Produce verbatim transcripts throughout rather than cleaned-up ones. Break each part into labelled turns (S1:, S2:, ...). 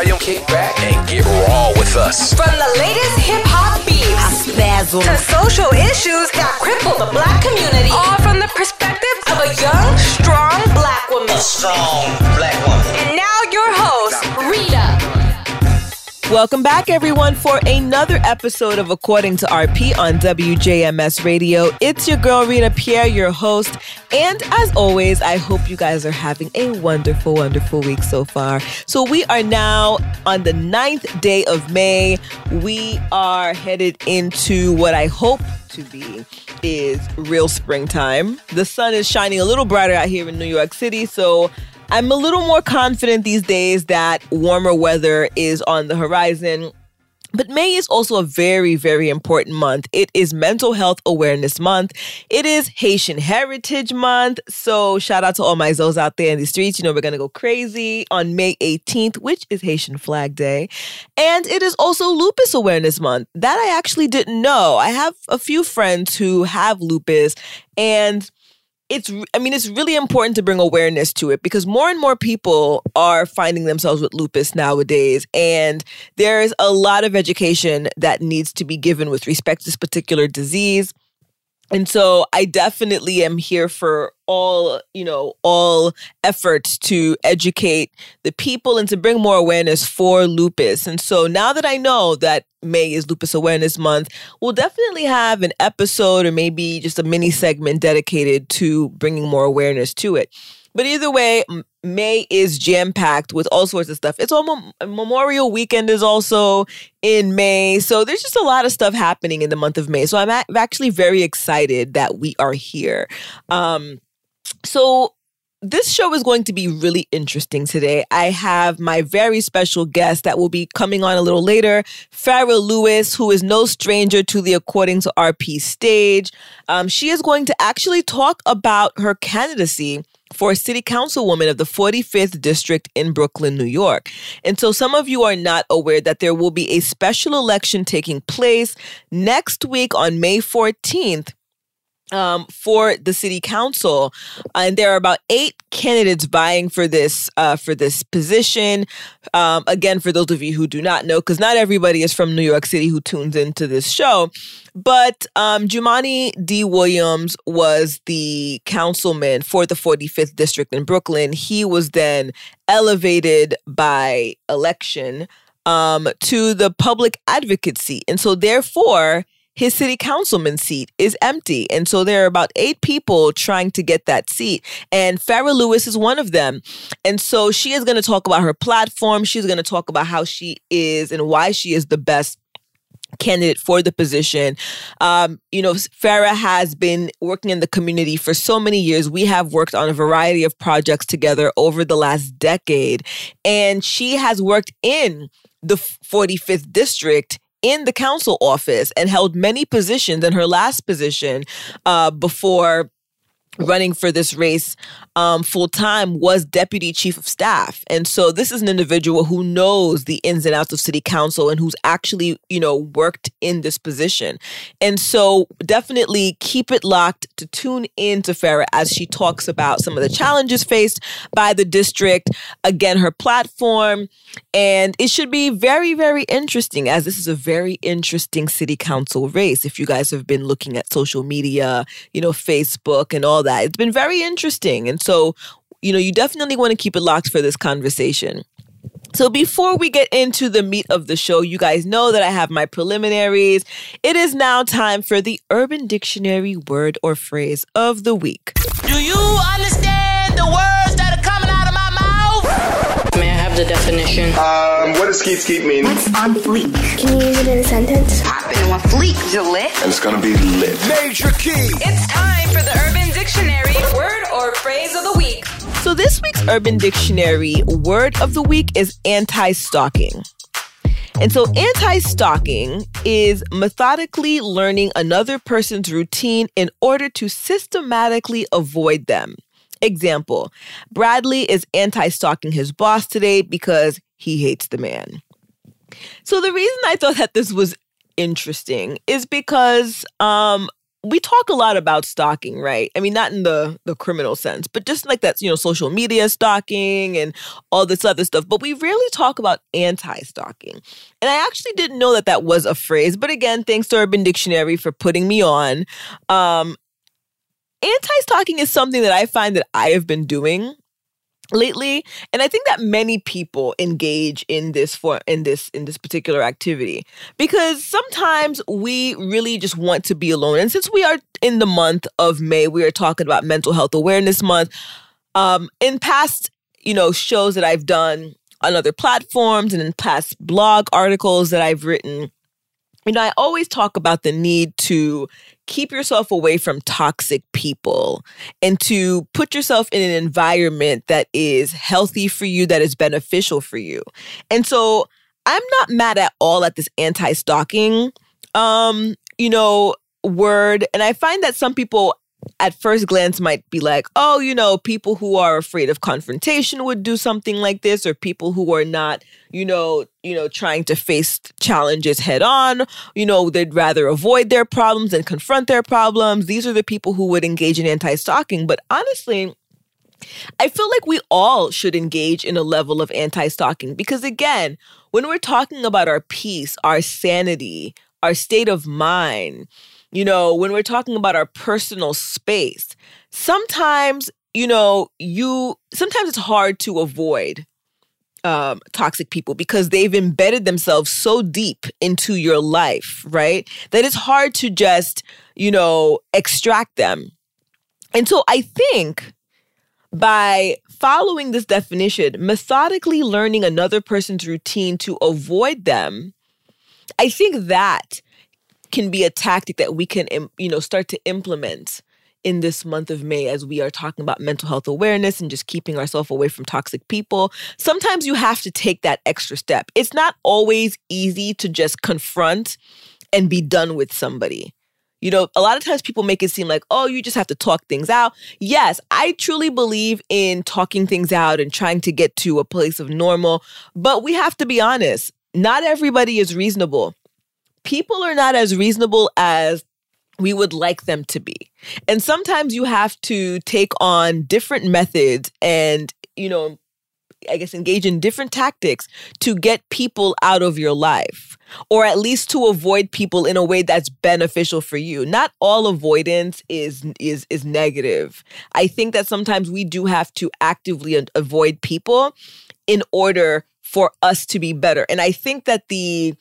S1: volume, kick back, and get raw with us.
S2: From the latest hip-hop beats to social issues that cripple the black community, all from the perspective of a young, strong black woman.
S3: A strong black woman.
S2: And now your host, Rita.
S4: Welcome back, everyone, for another episode of According to R P on W J M S Radio. It's your girl, Rita Pierre, your host. And as always, I hope you guys are having a wonderful, wonderful week so far. So we are now on the ninth day of May. We are headed into what I hope to be is real springtime. The sun is shining a little brighter out here in New York City, so I'm a little more confident these days that warmer weather is on the horizon. But May is also a very, very important month. It is Mental Health Awareness Month. It is Haitian Heritage Month. So shout out to all my Zos out there in the streets. You know, we're going to go crazy on May eighteenth, which is Haitian Flag Day. And it is also Lupus Awareness Month. That I actually didn't know. I have a few friends who have lupus, and It's, I mean, it's really important to bring awareness to it because more and more people are finding themselves with lupus nowadays. And there is a lot of education that needs to be given with respect to this particular disease. And so I definitely am here for all, you know, all efforts to educate the people and to bring more awareness for lupus. And so now that I know that May is Lupus Awareness Month, we'll definitely have an episode or maybe just a mini segment dedicated to bringing more awareness to it. But either way, May is jam-packed with all sorts of stuff. It's all Mem- Memorial Weekend is also in May. So there's just a lot of stuff happening in the month of May. So I'm, a- I'm actually very excited that we are here. Um, so this show is going to be really interesting today. I have my very special guest that will be coming on a little later, Farrah Lewis, who is no stranger to the According to R P stage. Um, she is going to actually talk about her candidacy for city councilwoman of the forty-fifth district in Brooklyn, New York. And so some of you are not aware that there will be a special election taking place next week on May fourteenth. Um, for the city council, and there are about eight candidates vying for this uh, for this position. Um, again, for those of you who do not know, because not everybody is from New York City who tunes into this show, but um, Jumaane D. Williams was the councilman for the forty-fifth district in Brooklyn. He was then elevated by election um, to the public advocate seat, and so therefore his city councilman seat is empty. And so there are about eight people trying to get that seat. And Farrah Lewis is one of them. And so she is going to talk about her platform. She's going to talk about how she is and why she is the best candidate for the position. Um, you know, Farrah has been working in the community for so many years. We have worked on a variety of projects together over the last decade. And she has worked in the forty-fifth district in the council office and held many positions. In her last position uh, before running for this race um, full-time was deputy chief of staff. And so this is an individual who knows the ins and outs of city council and who's actually, you know, worked in this position. And so definitely keep it locked to tune in to Farrah as she talks about some of the challenges faced by the district, again, her platform. And it should be very, very interesting as this is a very interesting city council race. If you guys have been looking at social media, you know, Facebook and all that, it's been very interesting. And so, you know, you definitely want to keep it locked for this conversation. So before we get into the meat of the show, you guys know that I have my preliminaries. It is now time for the Urban Dictionary word or phrase of the week.
S3: Do you understand the words that are coming out of my mouth?
S5: May I have the definition?
S6: Um, what does skeet skeet mean?
S7: What's on fleek? Can you use it in a sentence?
S2: Popping on fleek, Gillette.
S6: And it's gonna be lit.
S1: Major key.
S2: It's time for the Urban Dictionary word or phrase of the week.
S4: So this week's Urban Dictionary word of the week is anti-stalking. And so anti-stalking is methodically learning another person's routine in order to systematically avoid them. Example, Bradley is anti-stalking his boss today because he hates the man. So the reason I thought that this was interesting is because um, we talk a lot about stalking, right? I mean, not in the, the criminal sense, but just like that, you know, social media stalking and all this other stuff. But we rarely talk about anti-stalking. And I actually didn't know that that was a phrase. But again, thanks to Urban Dictionary for putting me on. Um, anti-stalking is something that I find that I have been doing lately, and I think that many people engage in this for in this in this particular activity because sometimes we really just want to be alone. And since we are in the month of May, we are talking about Mental Health Awareness Month. Um, in past, you know, shows that I've done on other platforms and in past blog articles that I've written, you know, I always talk about the need to keep yourself away from toxic people and to put yourself in an environment that is healthy for you, that is beneficial for you. And so I'm not mad at all at this anti-stalking, um, you know, word. And I find that some people at first glance might be like, oh, you know, people who are afraid of confrontation would do something like this, or people who are not, you know, you know, trying to face challenges head on, you know, they'd rather avoid their problems than confront their problems. These are the people who would engage in anti-stalking. But honestly, I feel like we all should engage in a level of anti-stalking because, again, when we're talking about our peace, our sanity, our state of mind, you know, when we're talking about our personal space, sometimes, you know, you, sometimes it's hard to avoid um, toxic people because they've embedded themselves so deep into your life, right? That it's hard to just, you know, extract them. And so I think by following this definition, methodically learning another person's routine to avoid them, I think that can be a tactic that we can, you know, start to implement in this month of May as we are talking about mental health awareness and just keeping ourselves away from toxic people. Sometimes you have to take that extra step. It's not always easy to just confront and be done with somebody. You know, a lot of times people make it seem like, oh, you just have to talk things out. Yes, I truly believe in talking things out and trying to get to a place of normal, but we have to be honest. Not everybody is reasonable. People are not as reasonable as we would like them to be. And sometimes you have to take on different methods and, you know, I guess engage in different tactics to get people out of your life, or at least to avoid people in a way that's beneficial for you. Not all avoidance is is is negative. I think that sometimes we do have to actively avoid people in order for us to be better. And I think that the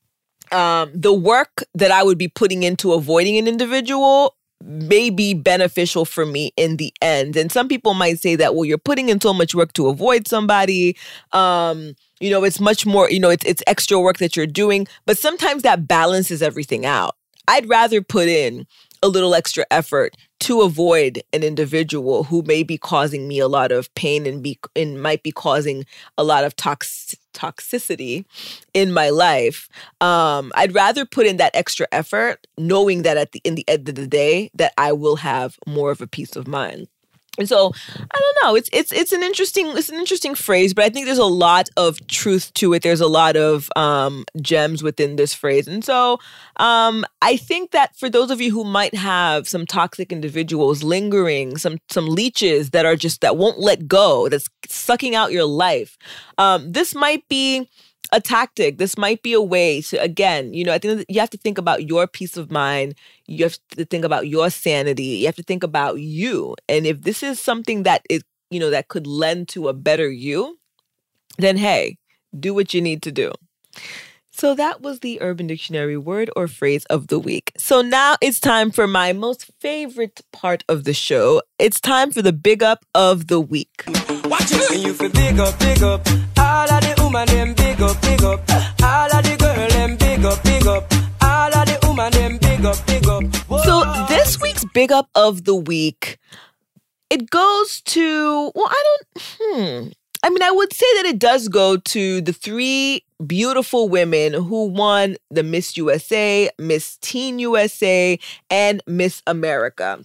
S4: Um, the work that I would be putting into avoiding an individual may be beneficial for me in the end. And some people might say that, well, you're putting in so much work to avoid somebody. Um, you know, it's much more, you know, it's, it's extra work that you're doing. But sometimes that balances everything out. I'd rather put in a little extra effort to avoid an individual who may be causing me a lot of pain and be and might be causing a lot of tox, toxicity in my life. Um, I'd rather put in that extra effort, knowing that at the in the end of the day, that I will have more of a peace of mind. And so, I don't know, it's it's it's an interesting it's an interesting phrase, but I think there's a lot of truth to it. There's a lot of um, gems within this phrase. And so um, I think that for those of you who might have some toxic individuals lingering, some some leeches that are just, that won't let go, that's sucking out your life, um, this might be a tactic. This might be a way to, again, you know, I think you have to think about your peace of mind. You have to think about your sanity. You have to think about you. And if this is something that is, you know, that could lend to a better you, then hey, do what you need to do. So that was the Urban Dictionary word or phrase of the week. So now it's time for my most favorite part of the show. It's time for the big up of the week.
S5: Watch it. When you feel big up, big up. All of the woman them big up, big up. All of the girl them big up, big up. All of the woman them big up, big up. Whoa.
S4: So this week's big up of the week, it goes to, well, I don't, hmm. I mean, I would say that it does go to the three beautiful women who won the Miss U S A, Miss Teen U S A, and Miss America.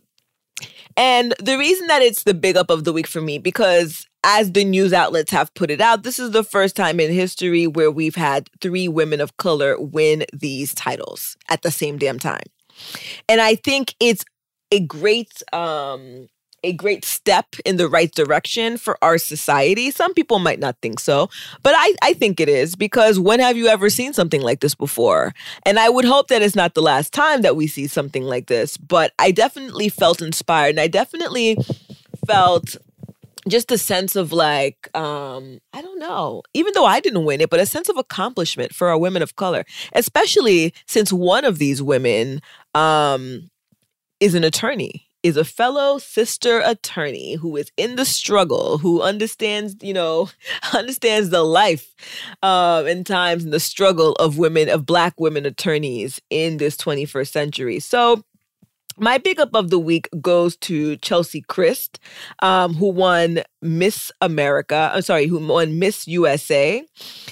S4: And the reason that it's the big up of the week for me, because as the news outlets have put it out, this is the first time in history where we've had three women of color win these titles at the same damn time. And I think it's a great um, a great step in the right direction for our society. Some people might not think so, but I, I think it is, because when have you ever seen something like this before? And I would hope that it's not the last time that we see something like this, but I definitely felt inspired, and I definitely felt just a sense of like, um, I don't know, even though I didn't win it, but a sense of accomplishment for our women of color, especially since one of these women um, is an attorney, is a fellow sister attorney who is in the struggle, who understands, you know, understands the life uh, and times and the struggle of women, of Black women attorneys in this twenty-first century. So my big up of the week goes to Chelsea Christ, um, who won Miss America. I'm sorry, who won Miss U S A.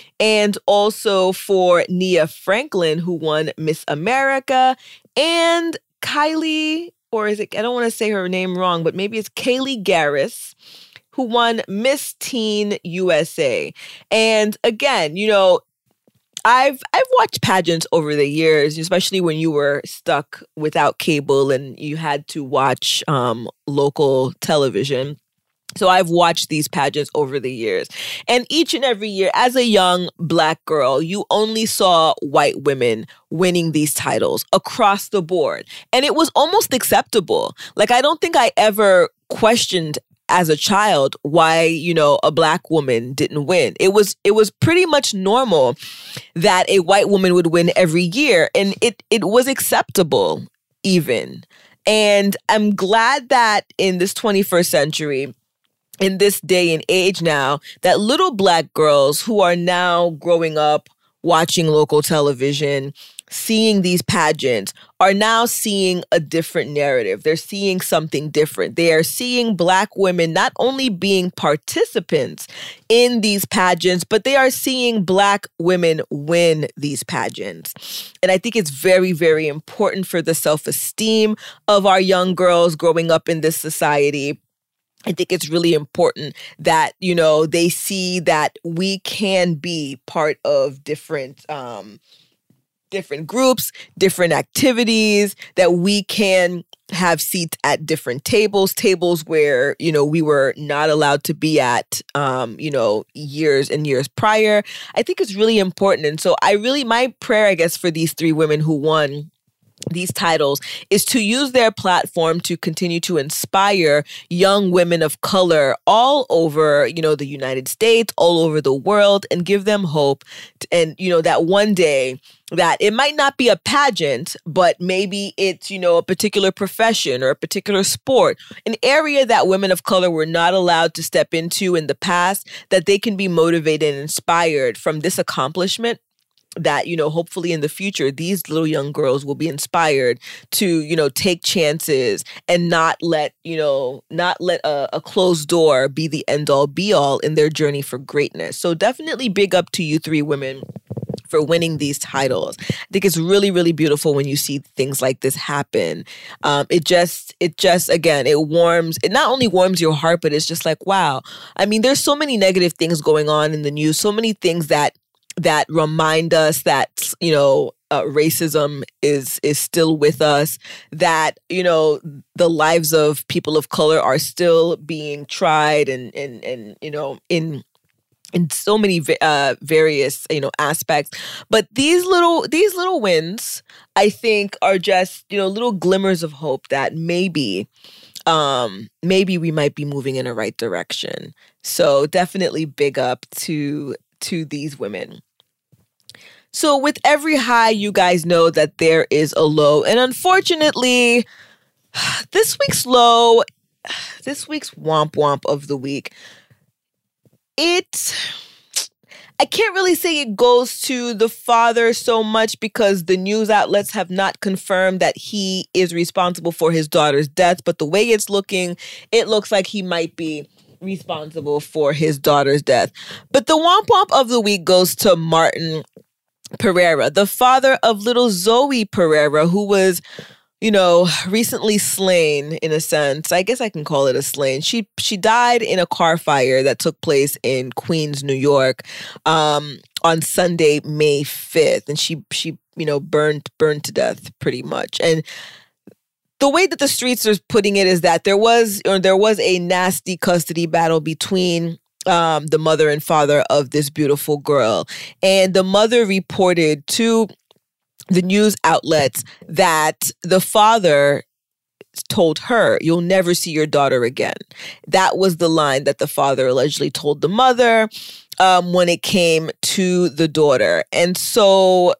S4: And also for Nia Franklin, who won Miss America. And Kylie, or is it, I don't want to say her name wrong, but maybe it's Kaylee Garris, who won Miss Teen U S A. And again, you know, I've I've watched pageants over the years, especially when you were stuck without cable and you had to watch um, local television. So I've watched these pageants over the years. And each and every year, as a young Black girl, you only saw white women winning these titles across the board. And it was almost acceptable. Like, I don't think I ever questioned as a child why, you know, a Black woman didn't win. It was it was pretty much normal that a white woman would win every year. And it it was acceptable even. And I'm glad that in this twenty-first century, in this day and age now, that little Black girls who are now growing up watching local television, seeing these pageants, are now seeing a different narrative. They're seeing something different. They are seeing Black women not only being participants in these pageants, but they are seeing Black women win these pageants. And I think it's very, very important for the self-esteem of our young girls growing up in this society. I think it's really important that, you know, they see that we can be part of different um, different groups, different activities, that we can have seats at different tables, tables where, you know, we were not allowed to be at, um, you know, years and years prior. I think it's really important. And so I really, my prayer, I guess, for these three women who won these titles is to use their platform to continue to inspire young women of color all over, you know, the United States, all over the world, and give them hope. And, you know, that one day that it might not be a pageant, but maybe it's, you know, a particular profession or a particular sport, an area that women of color were not allowed to step into in the past, that they can be motivated and inspired from this accomplishment, that, you know, hopefully in the future, these little young girls will be inspired to, you know, take chances and not let, you know, not let a, a closed door be the end all be all in their journey for greatness. So definitely big up to you three women for winning these titles. I think it's really, really beautiful when you see things like this happen. Um, it just, it just, again, it warms, it not only warms your heart, but it's just like, wow. I mean, there's so many negative things going on in the news, so many things that that remind us that, you know, uh, racism is is still with us, that, you know, the lives of people of color are still being tried and, and, and you know, in in so many uh, various, you know, aspects. But these little these little wins, I think, are just, you know, little glimmers of hope that maybe um, maybe we might be moving in a right direction. So definitely big up to to these women. So with every high, you guys know that there is a low. And unfortunately, this week's low, this week's womp womp of the week, it, I can't really say it goes to the father so much, because the news outlets have not confirmed that he is responsible for his daughter's death. But the way it's looking, it looks like he might be responsible for his daughter's death. But the womp womp of the week goes to Martin Pereira, the father of little Zoe Pereira, who was, you know, recently slain in a sense. I guess I can call it a slain. She she died in a car fire that took place in Queens, New York, um, on Sunday, May fifth. And she she you know, burned, burned to death pretty much. And the way that the streets are putting it is that there was, or there was a nasty custody battle between um, the mother and father of this beautiful girl. And the mother reported to the news outlets that the father told her, "You'll never see your daughter again." That was the line that the father allegedly told the mother um, when it came to the daughter. And so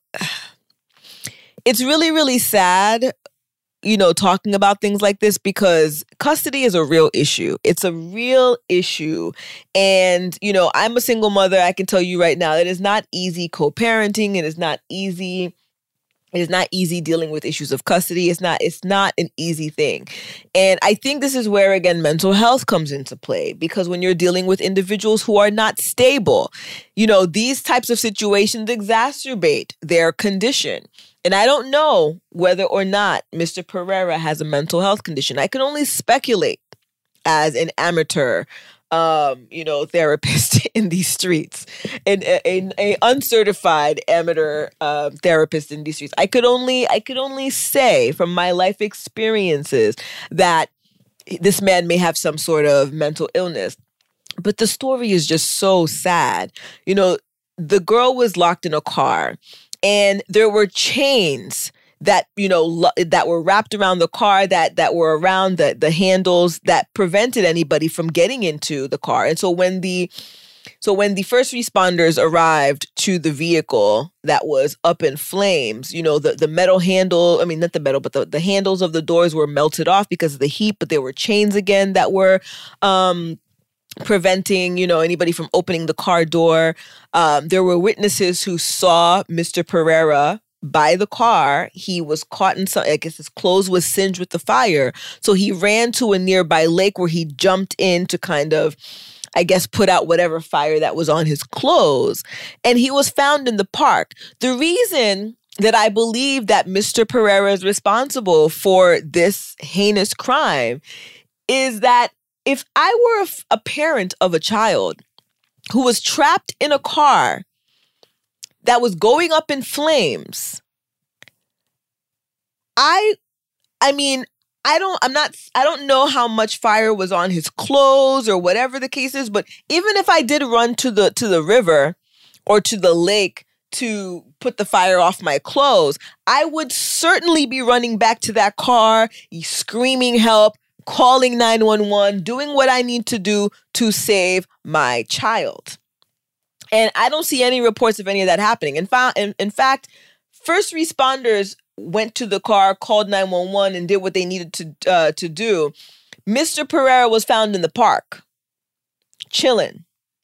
S4: it's really, really sad, you know, talking about things like this, because custody is a real issue. It's a real issue. And, you know, I'm a single mother. I can tell you right now, it is not easy co-parenting. It is not easy. It is not easy dealing with issues of custody. It's not, it's not an easy thing. And I think this is where, again, mental health comes into play, because when you're dealing with individuals who are not stable, you know, these types of situations exacerbate their condition. And I don't know whether or not Mister Pereira has a mental health condition. I can only speculate as an amateur Um, you know, therapist in these streets, and a, a, a uncertified amateur uh, therapist in these streets. I could only, I could only say from my life experiences that this man may have some sort of mental illness. But the story is just so sad. You know, the girl was locked in a car, and there were chains that, you know, lo- that were wrapped around the car, that that were around the, the handles that prevented anybody from getting into the car. And so when the so when the first responders arrived to the vehicle that was up in flames, you know, the, the metal handle, I mean, not the metal, but the, the handles of the doors were melted off because of the heat, but there were chains again that were um, preventing, you know, anybody from opening the car door. Um, there were witnesses who saw Mister Pereira by the car. He was caught in some, I guess his clothes was singed with the fire. So he ran to a nearby lake where he jumped in to kind of, I guess, put out whatever fire that was on his clothes. And he was found in the park. The reason that I believe that Mister Pereira is responsible for this heinous crime is that if I were a, a parent of a child who was trapped in a car that was going up in flames, I, I mean, I don't, I'm not, I don't know how much fire was on his clothes or whatever the case is, but even if I did run to the, to the river or to the lake to put the fire off my clothes, I would certainly be running back to that car, screaming help, calling nine one one, doing what I need to do to save my child. And I don't see any reports of any of that happening. In, fa- in, in fact, first responders went to the car, called nine one one, and did what they needed to uh, to do. Mister Pereira was found in the park, chilling.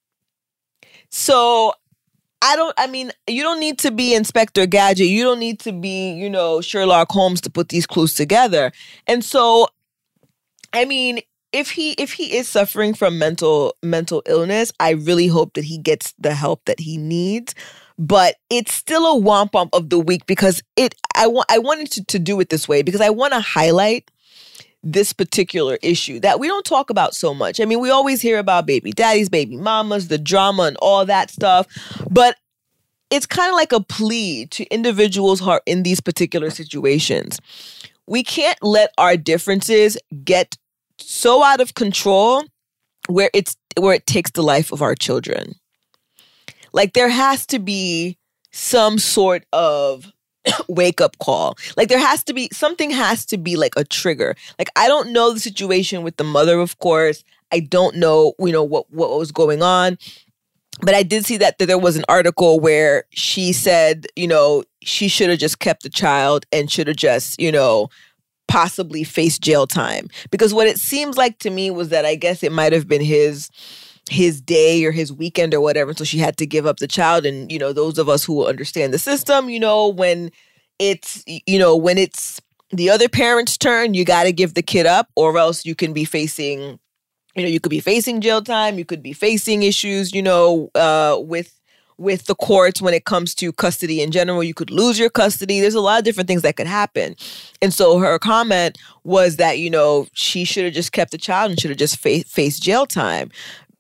S4: So I don't, I mean, you don't need to be Inspector Gadget. You don't need to be, you know, Sherlock Holmes to put these clues together. And so, I mean, If he if he is suffering from mental mental illness, I really hope that he gets the help that he needs. But it's still a womp womp of the week, because it I want I wanted to, to do it this way because I want to highlight this particular issue that we don't talk about so much. I mean, we always hear about baby daddies, baby mamas, the drama and all that stuff, but it's kind of like a plea to individuals who are in these particular situations. We can't let our differences get so out of control where it's where it takes the life of our children. Like, there has to be some sort of wake up call. Like, there has to be something has to be like a trigger. Like, I don't know the situation with the mother, of course. I don't know, you know, what what was going on. But I did see that, that there was an article where she said, you know, she should have just kept the child and should have just, you know, possibly face jail time. Because what it seems like to me was that I guess it might have been his his day or his weekend or whatever. So she had to give up the child. And, you know, those of us who understand the system, you know, when it's, you know, when it's the other parent's turn, you got to give the kid up, or else you can be facing, you know, you could be facing jail time. You could be facing issues, you know, uh, with with the courts when it comes to custody in general. You could lose your custody. There's a lot of different things that could happen. And so her comment was that, you know, she should have just kept the child and should have just fa- faced jail time.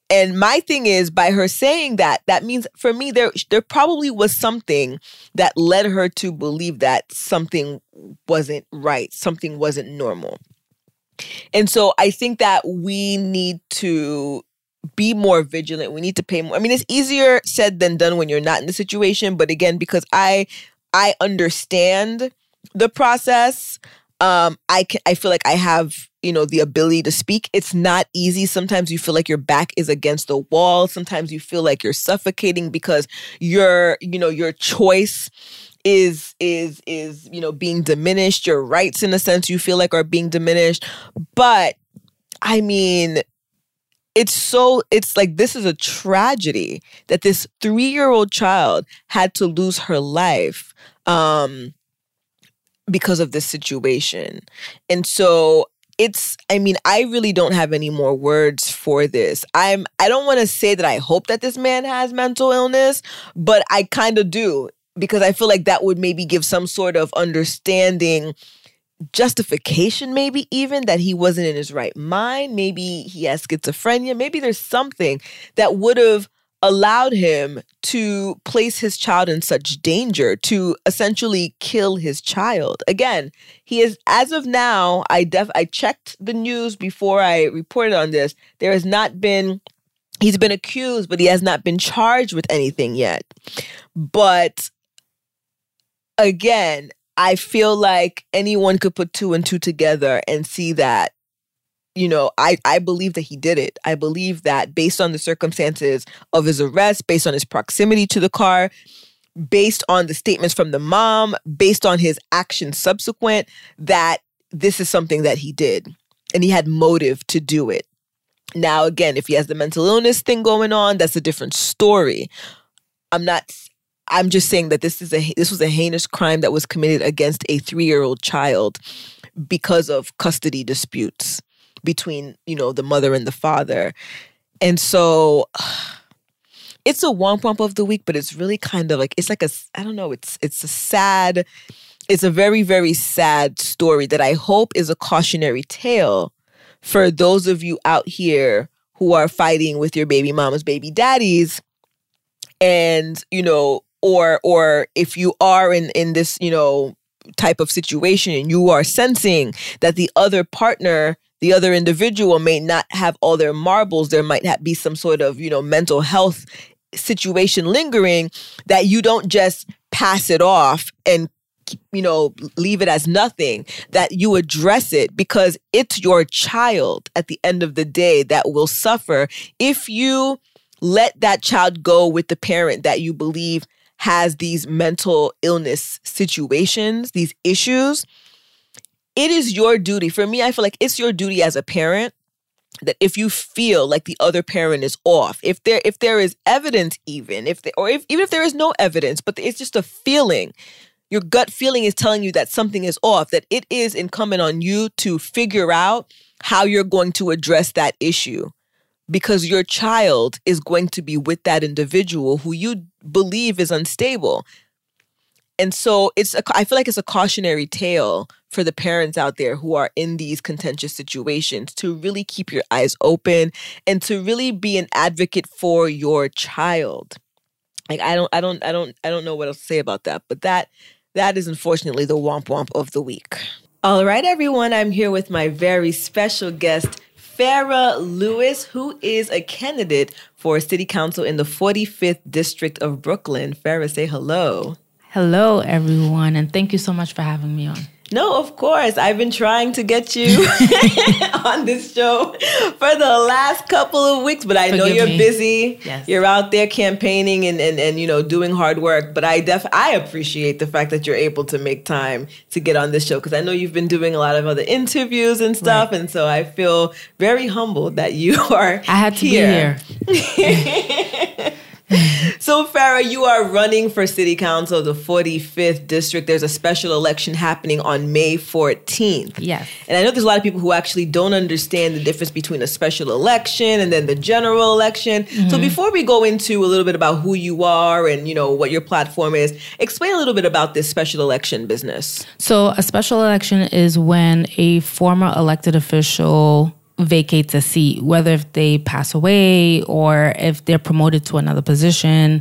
S4: And my thing is, by her saying that, that means for me, there there probably was something that led her to believe that something wasn't right, something wasn't normal. And so I think that we need to be more vigilant. We need to pay more. I mean, it's easier said than done when you're not in the situation. But again, because I I understand the process, um, I can, I feel like I have, you know, the ability to speak. It's not easy. Sometimes you feel like your back is against the wall. Sometimes you feel like you're suffocating because your, you know, your choice is, is, is, you know, being diminished. Your rights, in a sense, you feel like are being diminished. But I mean, it's so, it's like, this is a tragedy that this three-year-old child had to lose her life um, because of this situation. And so it's, I mean, I really don't have any more words for this. I'm, I don't want to say that I hope that this man has mental illness, but I kind of do, because I feel like that would maybe give some sort of understanding, justification, maybe even that he wasn't in his right mind. Maybe he has schizophrenia. Maybe there's something that would have allowed him to place his child in such danger, to essentially kill his child. Again, he is, as of now, I def I checked the news before I reported on this. There has not been, he's been accused, but he has not been charged with anything yet. But again, I feel like anyone could put two and two together and see that, you know, I, I believe that he did it. I believe that based on the circumstances of his arrest, based on his proximity to the car, based on the statements from the mom, based on his actions subsequent, that this is something that he did. And he had motive to do it. Now, again, if he has the mental illness thing going on, that's a different story. I'm not... I'm just saying that this is a this was a heinous crime that was committed against a three-year-old child because of custody disputes between, you know, the mother and the father. And so it's a womp womp of the week, but it's really kind of like, it's like a, I don't know, it's it's a sad, it's a very, very sad story that I hope is a cautionary tale for those of you out here who are fighting with your baby mamas, baby daddies, and, you know, Or or if you are in, in this, you know, type of situation and you are sensing that the other partner, the other individual may not have all their marbles, there might have, be some sort of, you know, mental health situation lingering, that you don't just pass it off and, you know, leave it as nothing, that you address it, because it's your child at the end of the day that will suffer if you let that child go with the parent that you believe has these mental illness situations, these issues. It is your duty. For me, I feel like it's your duty as a parent that if you feel like the other parent is off, if there if there is evidence, even if there, or if even if there is no evidence, but it's just a feeling, your gut feeling is telling you that something is off, that it is incumbent on you to figure out how you're going to address that issue. Because your child is going to be with that individual who you believe is unstable. And so it's a, I feel like it's a cautionary tale for the parents out there who are in these contentious situations to really keep your eyes open and to really be an advocate for your child. Like I don't I don't I don't I don't know what else to say about that, but that that is unfortunately the womp womp of the week. All right, everyone, I'm here with my very special guest, Farah Lewis, who is a candidate for city council in the forty-fifth District of Brooklyn. Farah, say hello.
S8: Hello, everyone, and thank you so much for having me on.
S4: No, of course. I've been trying to get you on this show for the last couple of weeks, but I Forgive know you're me. busy.
S8: Yes.
S4: You're out there campaigning and, and, and, you know, doing hard work. But I def I appreciate the fact that you're able to make time to get on this show, because I know you've been doing a lot of other interviews and stuff. Right. And so I feel very humbled that you are
S8: I had to
S4: here.
S8: be here.
S4: So, Farah, you are running for city council of the forty-fifth district. There's a special election happening on May fourteenth.
S8: Yes.
S4: And I know there's a lot of people who actually don't understand the difference between a special election and then the general election. Mm-hmm. So before we go into a little bit about who you are and, you know, what your platform is, explain a little bit about this special election business.
S8: So a special election is when a former elected official vacates a seat, whether if they pass away or if they're promoted to another position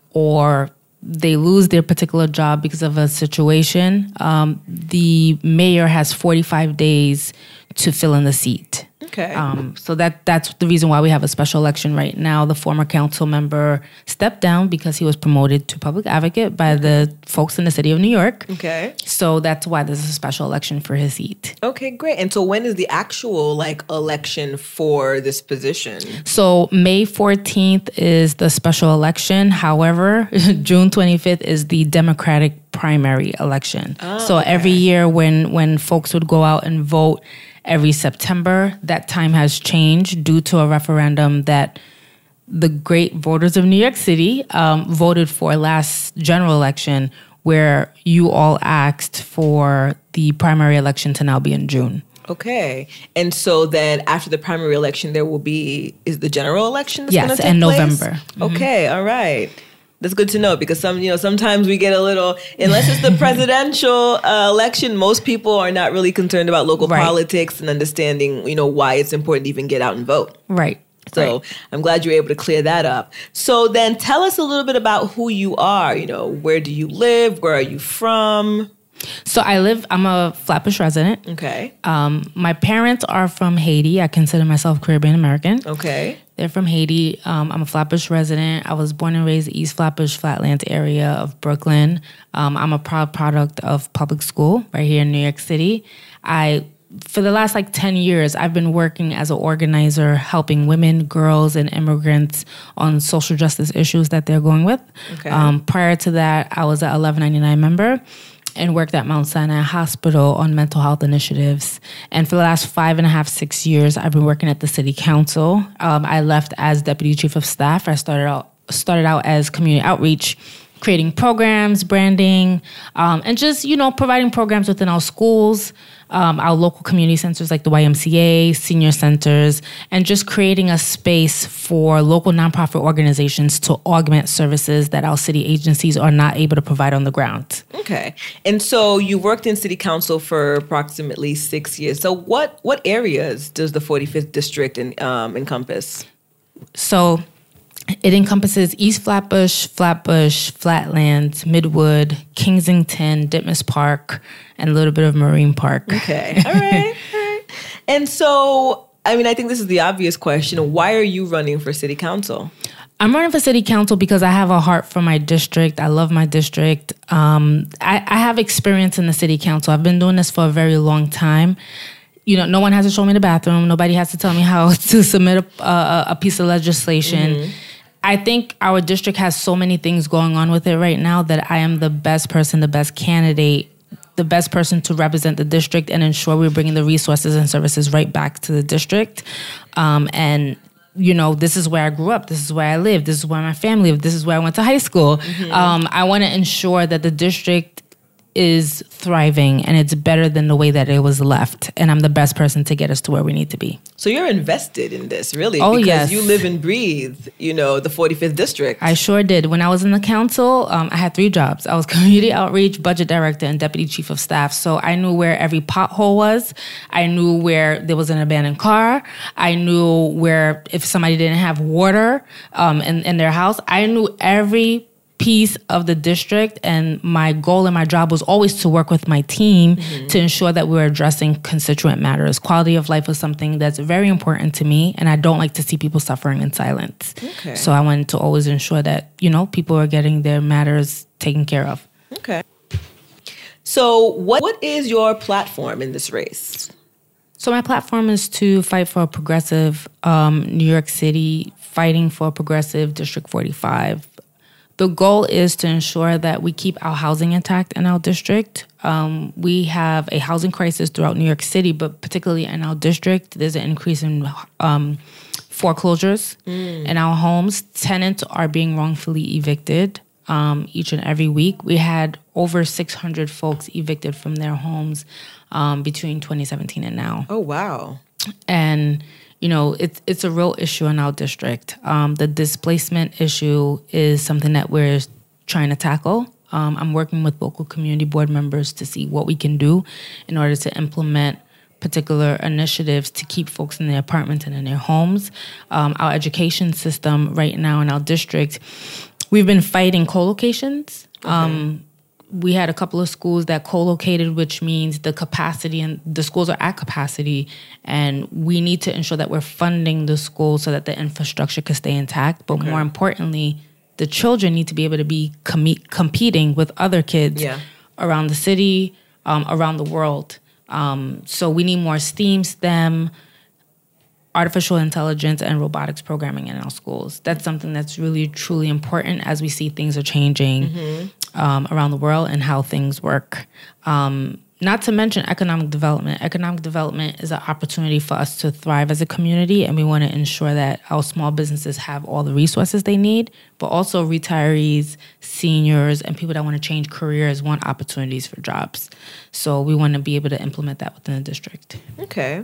S8: or they lose their particular job because of a situation, um, the mayor has forty-five days to fill in the seat.
S4: Okay.
S8: Um, so that that's the reason why we have a special election right now. The former council member stepped down because he was promoted to public advocate by the folks in the city of New York.
S4: Okay.
S8: So that's why there's a special election for his seat.
S4: Okay, great. And so when is the actual like election for this position?
S8: So May fourteenth is the special election. However, June twenty-fifth is the Democratic primary election. Oh, so okay. every year when when folks would go out and vote every September, that time has changed due to a referendum that the great voters of New York City um, voted for last general election, where you all asked for the primary election to now be in June.
S4: Okay. And so then after the primary election, there will be, is the general election that's
S8: yes,
S4: going to take
S8: in
S4: place?
S8: November.
S4: Mm-hmm. Okay, all right. That's good to know because some, you know, sometimes we get a little, unless it's the presidential uh, election, most people are not really concerned about local
S8: right.
S4: politics and understanding, you know, why it's important to even get out and vote.
S8: Right.
S4: So
S8: right.
S4: I'm glad you were able to clear that up. So then tell us a little bit about who you are. You know, where do you live? Where are you from?
S8: So I live, I'm a Flatbush resident.
S4: Okay.
S8: Um, my parents are from Haiti. I consider myself Caribbean American.
S4: Okay.
S8: They're from Haiti. Um, I'm a Flatbush resident. I was born and raised in East Flatbush, Flatlands area of Brooklyn. Um, I'm a proud product of public school right here in New York City. I, for the last like ten years, I've been working as an organizer, helping women, girls, and immigrants on social justice issues that they're going with.
S4: Okay.
S8: Um, prior to that, I was an eleven ninety-nine member and worked at Mount Sinai Hospital on mental health initiatives. And for the last five and a half, six years, I've been working at the city council. Um, I left as deputy chief of staff. I started out started out as community outreach, creating programs, branding, um, and just, you know, providing programs within our schools, um, our local community centers like the Y M C A, senior centers, and just creating a space for local nonprofit organizations to augment services that our city agencies are not able to provide on the ground.
S4: Okay. And so you worked in city council for approximately six years. So what, what areas does the forty-fifth district in, um, encompass?
S8: So it encompasses East Flatbush, Flatbush, Flatlands, Midwood, Kensington, Ditmas Park, and a little bit of Marine Park.
S4: Okay. All right. All right. And so, I mean, I think this is the obvious question. Why are you running for city council?
S8: I'm running for city council because I have a heart for my district. I love my district. Um, I, I have experience in the city council. I've been doing this for a very long time. You know, no one has to show me the bathroom. Nobody has to tell me how to submit a, a, a piece of legislation. Mm-hmm. I think our district has so many things going on with it right now that I am the best person, the best candidate, the best person to represent the district and ensure we're bringing the resources and services right back to the district. Um, and, you know, this is where I grew up. This is where I live. This is where my family lived. This is where I went to high school. Mm-hmm. Um, I want to ensure that the district is thriving and it's better than the way that it was left. And I'm the best person to get us to where we need to be.
S4: So you're invested in this, really?
S8: Oh,
S4: because
S8: yes.
S4: you live and breathe, you know, the forty-fifth district.
S8: I sure did. When I was in the council, um, I had three jobs. I was community outreach, budget director, and deputy chief of staff. So I knew where every pothole was. I knew where there was an abandoned car. I knew where if somebody didn't have water um, in, in their house. I knew every piece of the district, and my goal and my job was always to work with my team mm-hmm. to ensure that we were addressing constituent matters. Quality of life is something that's very important to me, and I don't like to see people suffering in silence. Okay. So I wanted to always ensure that, you know, people are getting their matters taken care of.
S4: Okay. So what what is your platform in this race?
S8: So my platform is to fight for a progressive um, New York City, fighting for a progressive District forty-five. The goal is to ensure that we keep our housing intact in our district. Um, we have a housing crisis throughout New York City, but particularly in our district, there's an increase in um, foreclosures mm. in our homes. Tenants are being wrongfully evicted um, each and every week. We had over six hundred folks evicted from their homes um, between twenty seventeen and now.
S4: Oh, wow.
S8: And you know, it's it's a real issue in our district. Um, the displacement issue is something that we're trying to tackle. Um, I'm working with local community board members to see what we can do in order to implement particular initiatives to keep folks in their apartments and in their homes. Um, our education system right now in our district, we've been fighting co-locations. Okay. Um, we had a couple of schools that co-located, which means the capacity and the schools are at capacity, and we need to ensure that we're funding the schools so that the infrastructure can stay intact. But okay. more importantly, the children need to be able to be com- competing with other kids yeah. around the city, um, around the world. Um, so we need more STEAM, STEM, artificial intelligence, and robotics programming in our schools. That's something that's really, truly important as we see things are changing mm-hmm. um, around the world and how things work. Um, not to mention economic development. Economic development is an opportunity for us to thrive as a community, and we want to ensure that our small businesses have all the resources they need, but also retirees, seniors, and people that want to change careers want opportunities for jobs. So we want to be able to implement that within the district.
S4: Okay.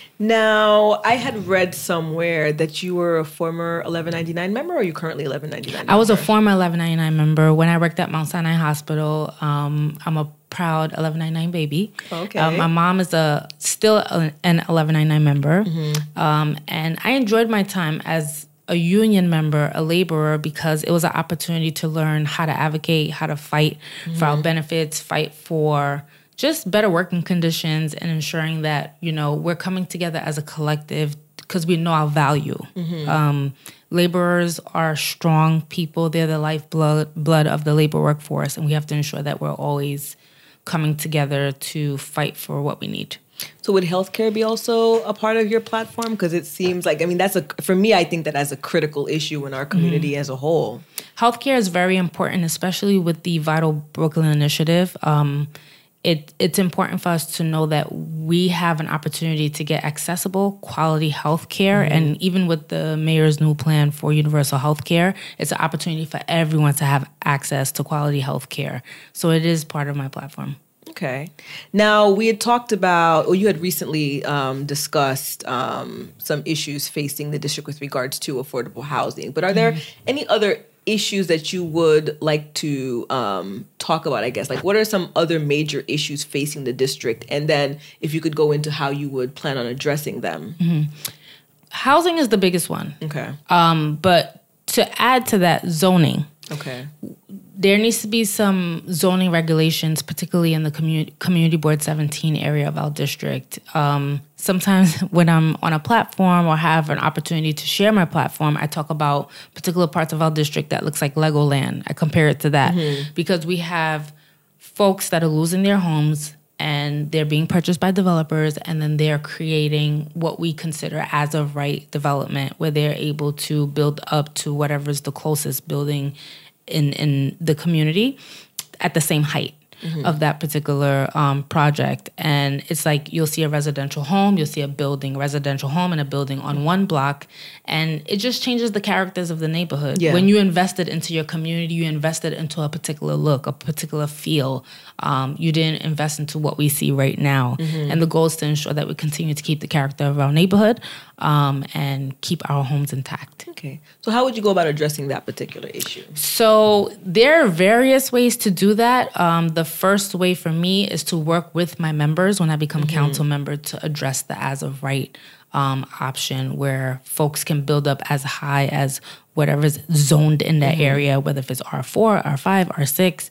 S4: Now, I had read somewhere that you were a former eleven ninety-nine member, or are you currently eleven ninety-nine member?
S8: I was a former eleven ninety-nine member. When I worked at Mount Sinai Hospital, um, I'm a proud eleven ninety-nine baby.
S4: Okay.
S8: Um, my mom is a still an eleven ninety-nine member. Mm-hmm. Um, and I enjoyed my time as a union member, a laborer, because it was an opportunity to learn how to advocate, how to fight mm-hmm. for our benefits, fight for just better working conditions, and ensuring that, you know, we're coming together as a collective because we know our value. Mm-hmm. Um, laborers are strong people. They're the lifeblood blood of the labor workforce, and we have to ensure that we're always coming together to fight for what we need.
S4: So would healthcare be also a part of your platform? Because it seems like, I mean, that's a, for me, I think that as a critical issue in our community mm-hmm. as a whole.
S8: Healthcare is very important, especially with the Vital Brooklyn Initiative. Um, It, it's important for us to know that we have an opportunity to get accessible, quality health care. Mm-hmm. And even with the mayor's new plan for universal health care, it's an opportunity for everyone to have access to quality health care. So it is part of my platform.
S4: Okay. Now, we had talked about, or you had recently um, discussed um, some issues facing the district with regards to affordable housing. But are there mm-hmm. any other issues that you would like to um, talk about, I guess? Like, what are some other major issues facing the district? And then if you could go into how you would plan on addressing them.
S8: Mm-hmm. Housing is the biggest one.
S4: Okay.
S8: Um, but to add to that, zoning.
S4: Okay.
S8: There needs to be some zoning regulations, particularly in the community, Community Board seventeen area of our district. Um, sometimes when I'm on a platform or have an opportunity to share my platform, I talk about particular parts of our district that looks like Legoland. I compare it to that mm-hmm. because we have folks that are losing their homes and they're being purchased by developers, and then they're creating what we consider as of right development, where they're able to build up to whatever's the closest building in, in the community at the same height mm-hmm. of that particular um, project. And it's like you'll see a residential home, you'll see a building, residential home and a building on one block, and it just changes the characters of the neighborhood. Yeah. When you invested into your community, you invested into a particular look, a particular feel. Um, you didn't invest into what we see right now. Mm-hmm. And the goal is to ensure that we continue to keep the character of our neighborhood um, and keep our homes intact.
S4: Okay. So how would you go about addressing that particular issue?
S8: So there are various ways to do that. Um, the first way for me is to work with my members when I become mm-hmm. council member to address the as of right um, option, where folks can build up as high as whatever's zoned in that mm-hmm. area, whether if it's R four, R five, R six.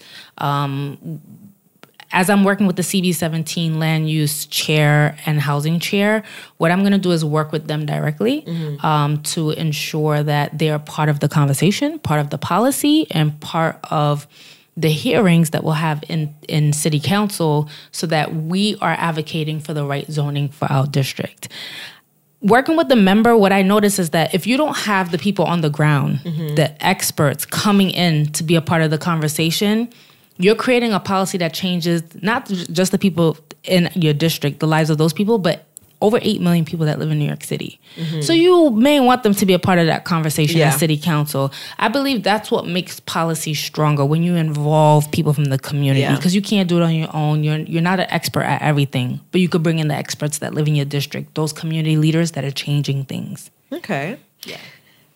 S8: Um, As I'm working with the C B seventeen land use chair and housing chair, what I'm going to do is work with them directly mm-hmm. um, to ensure that they're part of the conversation, part of the policy, and part of the hearings that we'll have in, in city council, so that we are advocating for the right zoning for our district. Working with the member, what I notice is that if you don't have the people on the ground, mm-hmm. the experts coming in to be a part of the conversation, you're creating a policy that changes not just the people in your district, the lives of those people, but over eight million people that live in New York City. Mm-hmm. So you may want them to be a part of that conversation yeah. at city council. I believe that's what makes policy stronger, when you involve people from the community, because yeah. you can't do it on your own. You're, you're not an expert at everything, but you could bring in the experts that live in your district, those community leaders that are changing things.
S4: Okay.
S8: Yeah.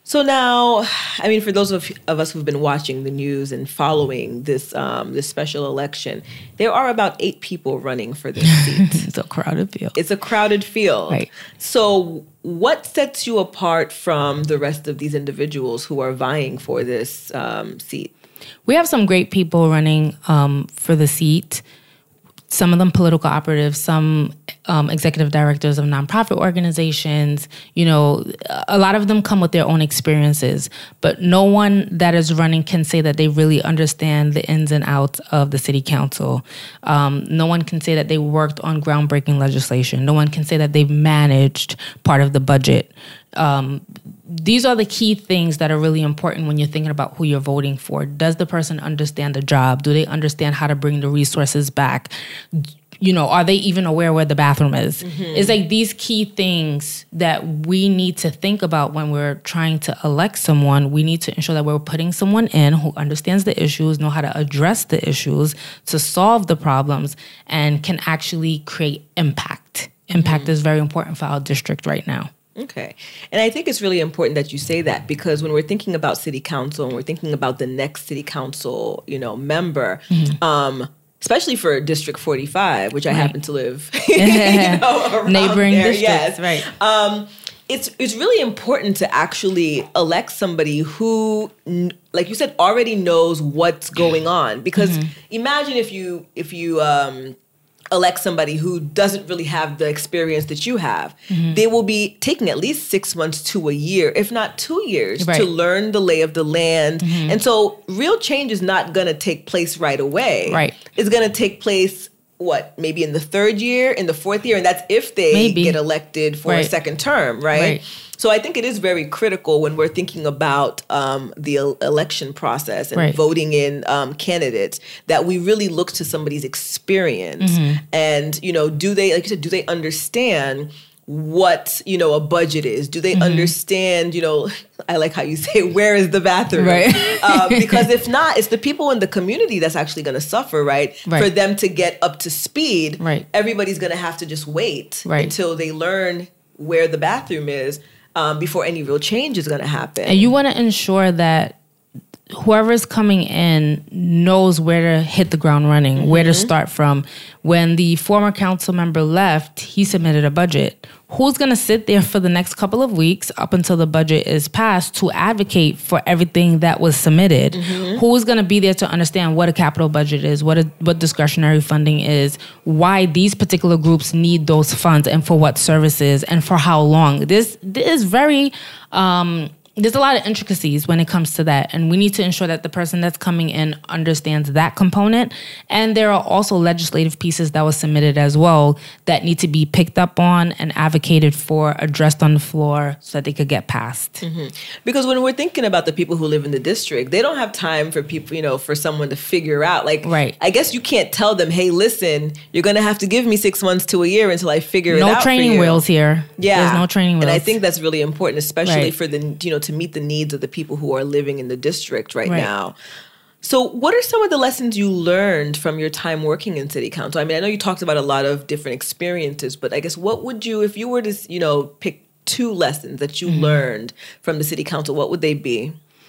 S4: So now, I mean, for those of, of us who've been watching the news and following this um, this special election, there are about eight people running for this seat.
S8: It's a crowded field.
S4: It's a crowded field.
S8: Right.
S4: So what sets you apart from the rest of these individuals who are vying for this um, seat?
S8: We have some great people running um, for the seat. Some of them political operatives, some um, executive directors of nonprofit organizations. You know, a lot of them come with their own experiences, but no one that is running can say that they really understand the ins and outs of the city council. Um, no one can say that they worked on groundbreaking legislation. No one can say that they've managed part of the budget. Um, these are the key things that are really important when you're thinking about who you're voting for. Does the person understand the job? Do they understand how to bring the resources back? You know, are they even aware where the bathroom is? Mm-hmm. It's like these key things that we need to think about when we're trying to elect someone. We need to ensure that we're putting someone in who understands the issues, know how to address the issues, to solve the problems, and can actually create impact. Impact mm-hmm. is very important for our district right now.
S4: Okay. And I think it's really important that you say that, because when we're thinking about city council and we're thinking about the next city council, you know, member, mm-hmm. um, especially for District forty-five, which I right. happen to live you know, around
S8: neighboring
S4: there.
S8: districts,
S4: yes.
S8: right.
S4: Um, it's it's really important to actually elect somebody who, like you said, already knows what's going on. Because mm-hmm. imagine if you if you um, elect somebody who doesn't really have the experience that you have. Mm-hmm. They will be taking at least six months to a year, if not two years, right. to learn the lay of the land. Mm-hmm. And so real change is not going to take place right away.
S8: Right.
S4: It's going to take place, what, maybe in the third year, in the fourth year, and that's if they maybe. get elected for right. a second term, right? right? So I think it is very critical when we're thinking about um, the el- election process and right. voting in um, candidates, that we really look to somebody's experience. Mm-hmm. And, you know, do they, like you said, do they understand what, you know, a budget is? Do they mm-hmm. understand, you know, I like how you say, where is the bathroom?
S8: Right.
S4: uh, because if not, it's the people in the community that's actually going to suffer, right? right? For them to get up to speed, right. everybody's going to have to just wait right. until they learn where the bathroom is um, before any real change is going to happen.
S8: And you want to ensure that whoever's coming in knows where to hit the ground running, mm-hmm. where to start from. When the former council member left, he submitted a budget. Who's going to sit there for the next couple of weeks up until the budget is passed to advocate for everything that was submitted? Mm-hmm. Who's going to be there to understand what a capital budget is, what a, what discretionary funding is, why these particular groups need those funds, and for what services, and for how long? This, this is very... Um, There's a lot of intricacies when it comes to that, and we need to ensure that the person that's coming in understands that component. And there are also legislative pieces that were submitted as well that need to be picked up on and advocated for, addressed on the floor so that they could get passed.
S4: Mm-hmm. Because when we're thinking about the people who live in the district, they don't have time for people, you know, for someone to figure out. Like, right. I guess you can't tell them, hey, listen, you're going to have to give me six months to a year until I figure
S8: no
S4: it out.
S8: No training
S4: for you.
S8: wheels here.
S4: Yeah.
S8: There's no training wheels.
S4: And I think that's really important, especially
S8: right.
S4: for the, you know, to meet the needs of the people who are living in the district right,
S8: right.
S4: now. So what are some of the lessons you learned from your time working in city council? I mean, I know you talked about a lot of different experiences, but I guess what would you, if you were to, you know, pick two lessons that you mm-hmm. learned from the city council, what would they be?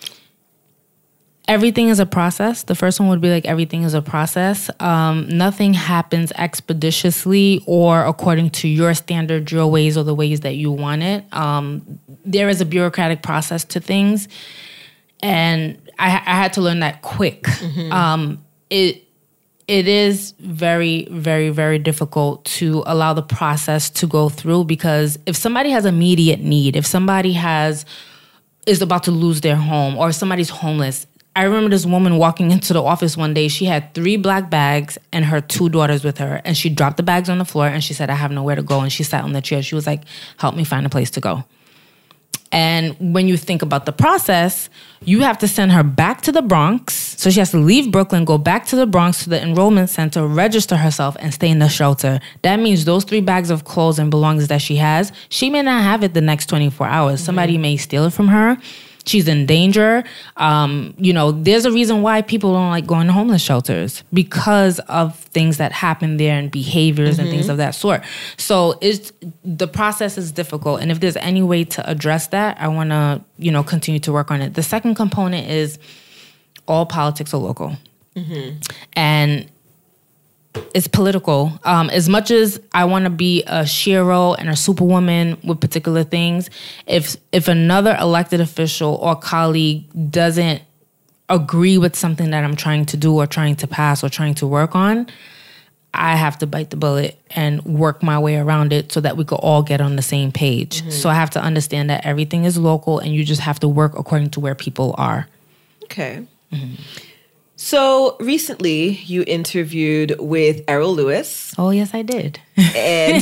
S8: Everything is a process. The first one would be like everything is a process. Um, nothing happens expeditiously or according to your standard, your ways, or the ways that you want it. Um, there is a bureaucratic process to things, and I, I had to learn that quick. Mm-hmm. Um, it it is very, very, very difficult to allow the process to go through, because if somebody has immediate need, if somebody has is about to lose their home, or somebody's homeless. I remember this woman walking into the office one day. She had three black bags and her two daughters with her. And she dropped the bags on the floor and she said, I have nowhere to go. And she sat on the chair. She was like, help me find a place to go. And when you think about the process, you have to send her back to the Bronx. So she has to leave Brooklyn, go back to the Bronx to the enrollment center, register herself, and stay in the shelter. That means those three bags of clothes and belongings that she has, she may not have it the next twenty-four hours. Mm-hmm. Somebody may steal it from her. she's in danger. Um, you know, there's a reason why people don't like going to homeless shelters because of things that happen there and behaviors mm-hmm. and things of that sort. So it's the process is difficult. And if there's any way to address that, I want to, you know, continue to work on it. The second component is all politics are local. Mm-hmm. And it's political. Um, as much as I want to be a shero and a superwoman with particular things, if if another elected official or colleague doesn't agree with something that I'm trying to do or trying to pass or trying to work on, I have to bite the bullet and work my way around it so that we could all get on the same page. Mm-hmm. So I have to understand that everything is local and you just have to work according to where people are.
S4: Okay. Mm-hmm. So recently you interviewed with Errol Louis.
S8: Oh, yes, I did.
S4: And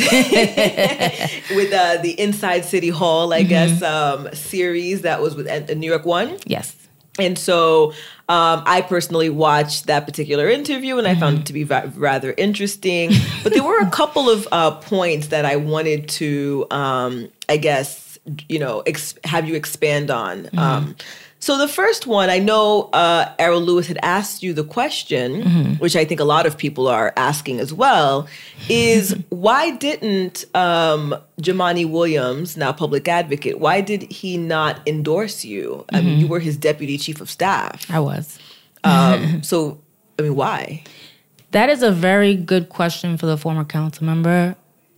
S4: with uh, the Inside City Hall, I mm-hmm. guess, um, series that was with uh, New York One.
S8: Yes.
S4: And so um, I personally watched that particular interview and I mm-hmm. found it to be va- rather interesting. But there were a couple of uh, points that I wanted to, um, I guess, you know, ex- have you expand on. Mm-hmm. Um So the first one, I know uh, Errol Louis had asked you the question, mm-hmm. which I think a lot of people are asking as well, is why didn't um, Jumaane Williams, now public advocate, why did he not endorse you? Mm-hmm. I mean, you were his deputy chief of staff.
S8: I was.
S4: Um, so, I mean, why?
S8: That is a very good question for the former council member.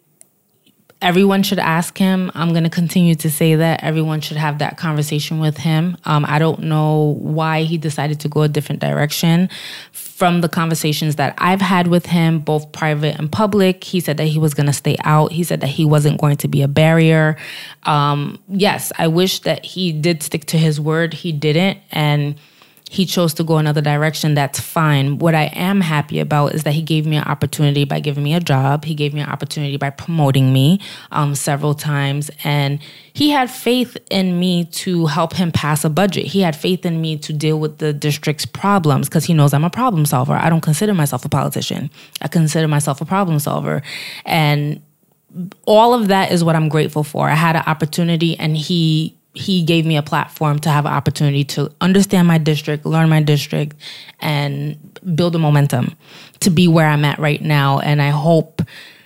S8: Everyone should ask him. I'm going to continue to say that. Everyone should have that conversation with him. Um, I don't know why he decided to go a different direction. From the conversations that I've had with him, both private and public, he said that he was going to stay out. He said that he wasn't going to be a barrier. Um, yes, I wish that he did stick to his word. He didn't. And he chose to go another direction. That's fine. What I am happy about is that he gave me an opportunity by giving me a job. He gave me an opportunity by promoting me um, several times. And he had faith in me to help him pass a budget. He had faith in me to deal with the district's problems because he knows I'm a problem solver. I don't consider myself a politician. I consider myself a problem solver. And all of that is what I'm grateful for. I had an opportunity and he He gave me a platform to have an opportunity to understand my district, learn my district, and build a momentum to be where I'm at right now. And I hope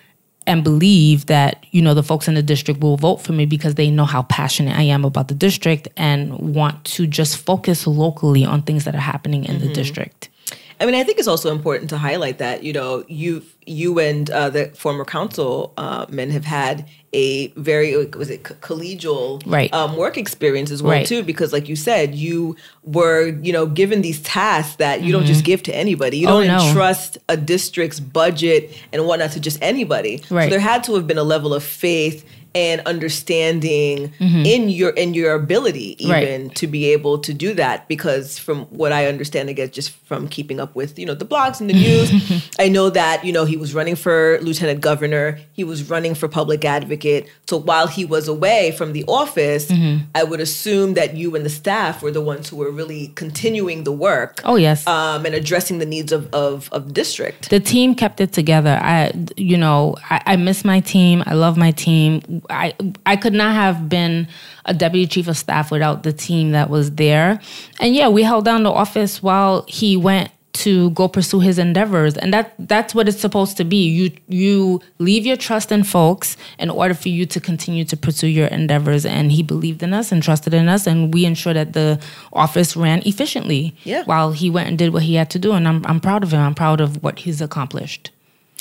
S8: and believe that, you know, the folks in the district will vote for me because they know how passionate I am about the district and want to just focus locally on things that are happening in mm-hmm. the district.
S4: I mean, I think it's also important to highlight that, you know, you you and uh, the former councilmen uh, have had a very, was it collegial
S8: right.
S4: um, work experience as well,
S8: right.
S4: too, because like you said, you were, you know, given these tasks that you mm-hmm. don't just give to anybody. You don't
S8: oh, no.
S4: entrust a district's budget and whatnot to just anybody.
S8: Right.
S4: So there had to have been a level of faith and understanding mm-hmm. in your in your ability even
S8: right.
S4: to be able to do that, because from what I understand, I guess just from keeping up with, you know, the blogs and the news, I know that, you know, he was running for lieutenant governor, he was running for public advocate. So while he was away from the office, mm-hmm. I would assume that you and the staff were the ones who were really continuing the work.
S8: Oh, yes.
S4: Um, and addressing the needs of, of, of the district.
S8: The team kept it together. I, you know, I, I miss my team. I love my team. I I could not have been a deputy chief of staff without the team that was there. And yeah, we held down the office while he went to go pursue his endeavors. And that that's what it's supposed to be. You you leave your trust in folks in order for you to continue to pursue your endeavors. And he believed in us and trusted in us. And we ensured that the office ran efficiently
S4: yeah.
S8: while he went and did what he had to do. And I'm I'm proud of him. I'm proud of what he's accomplished.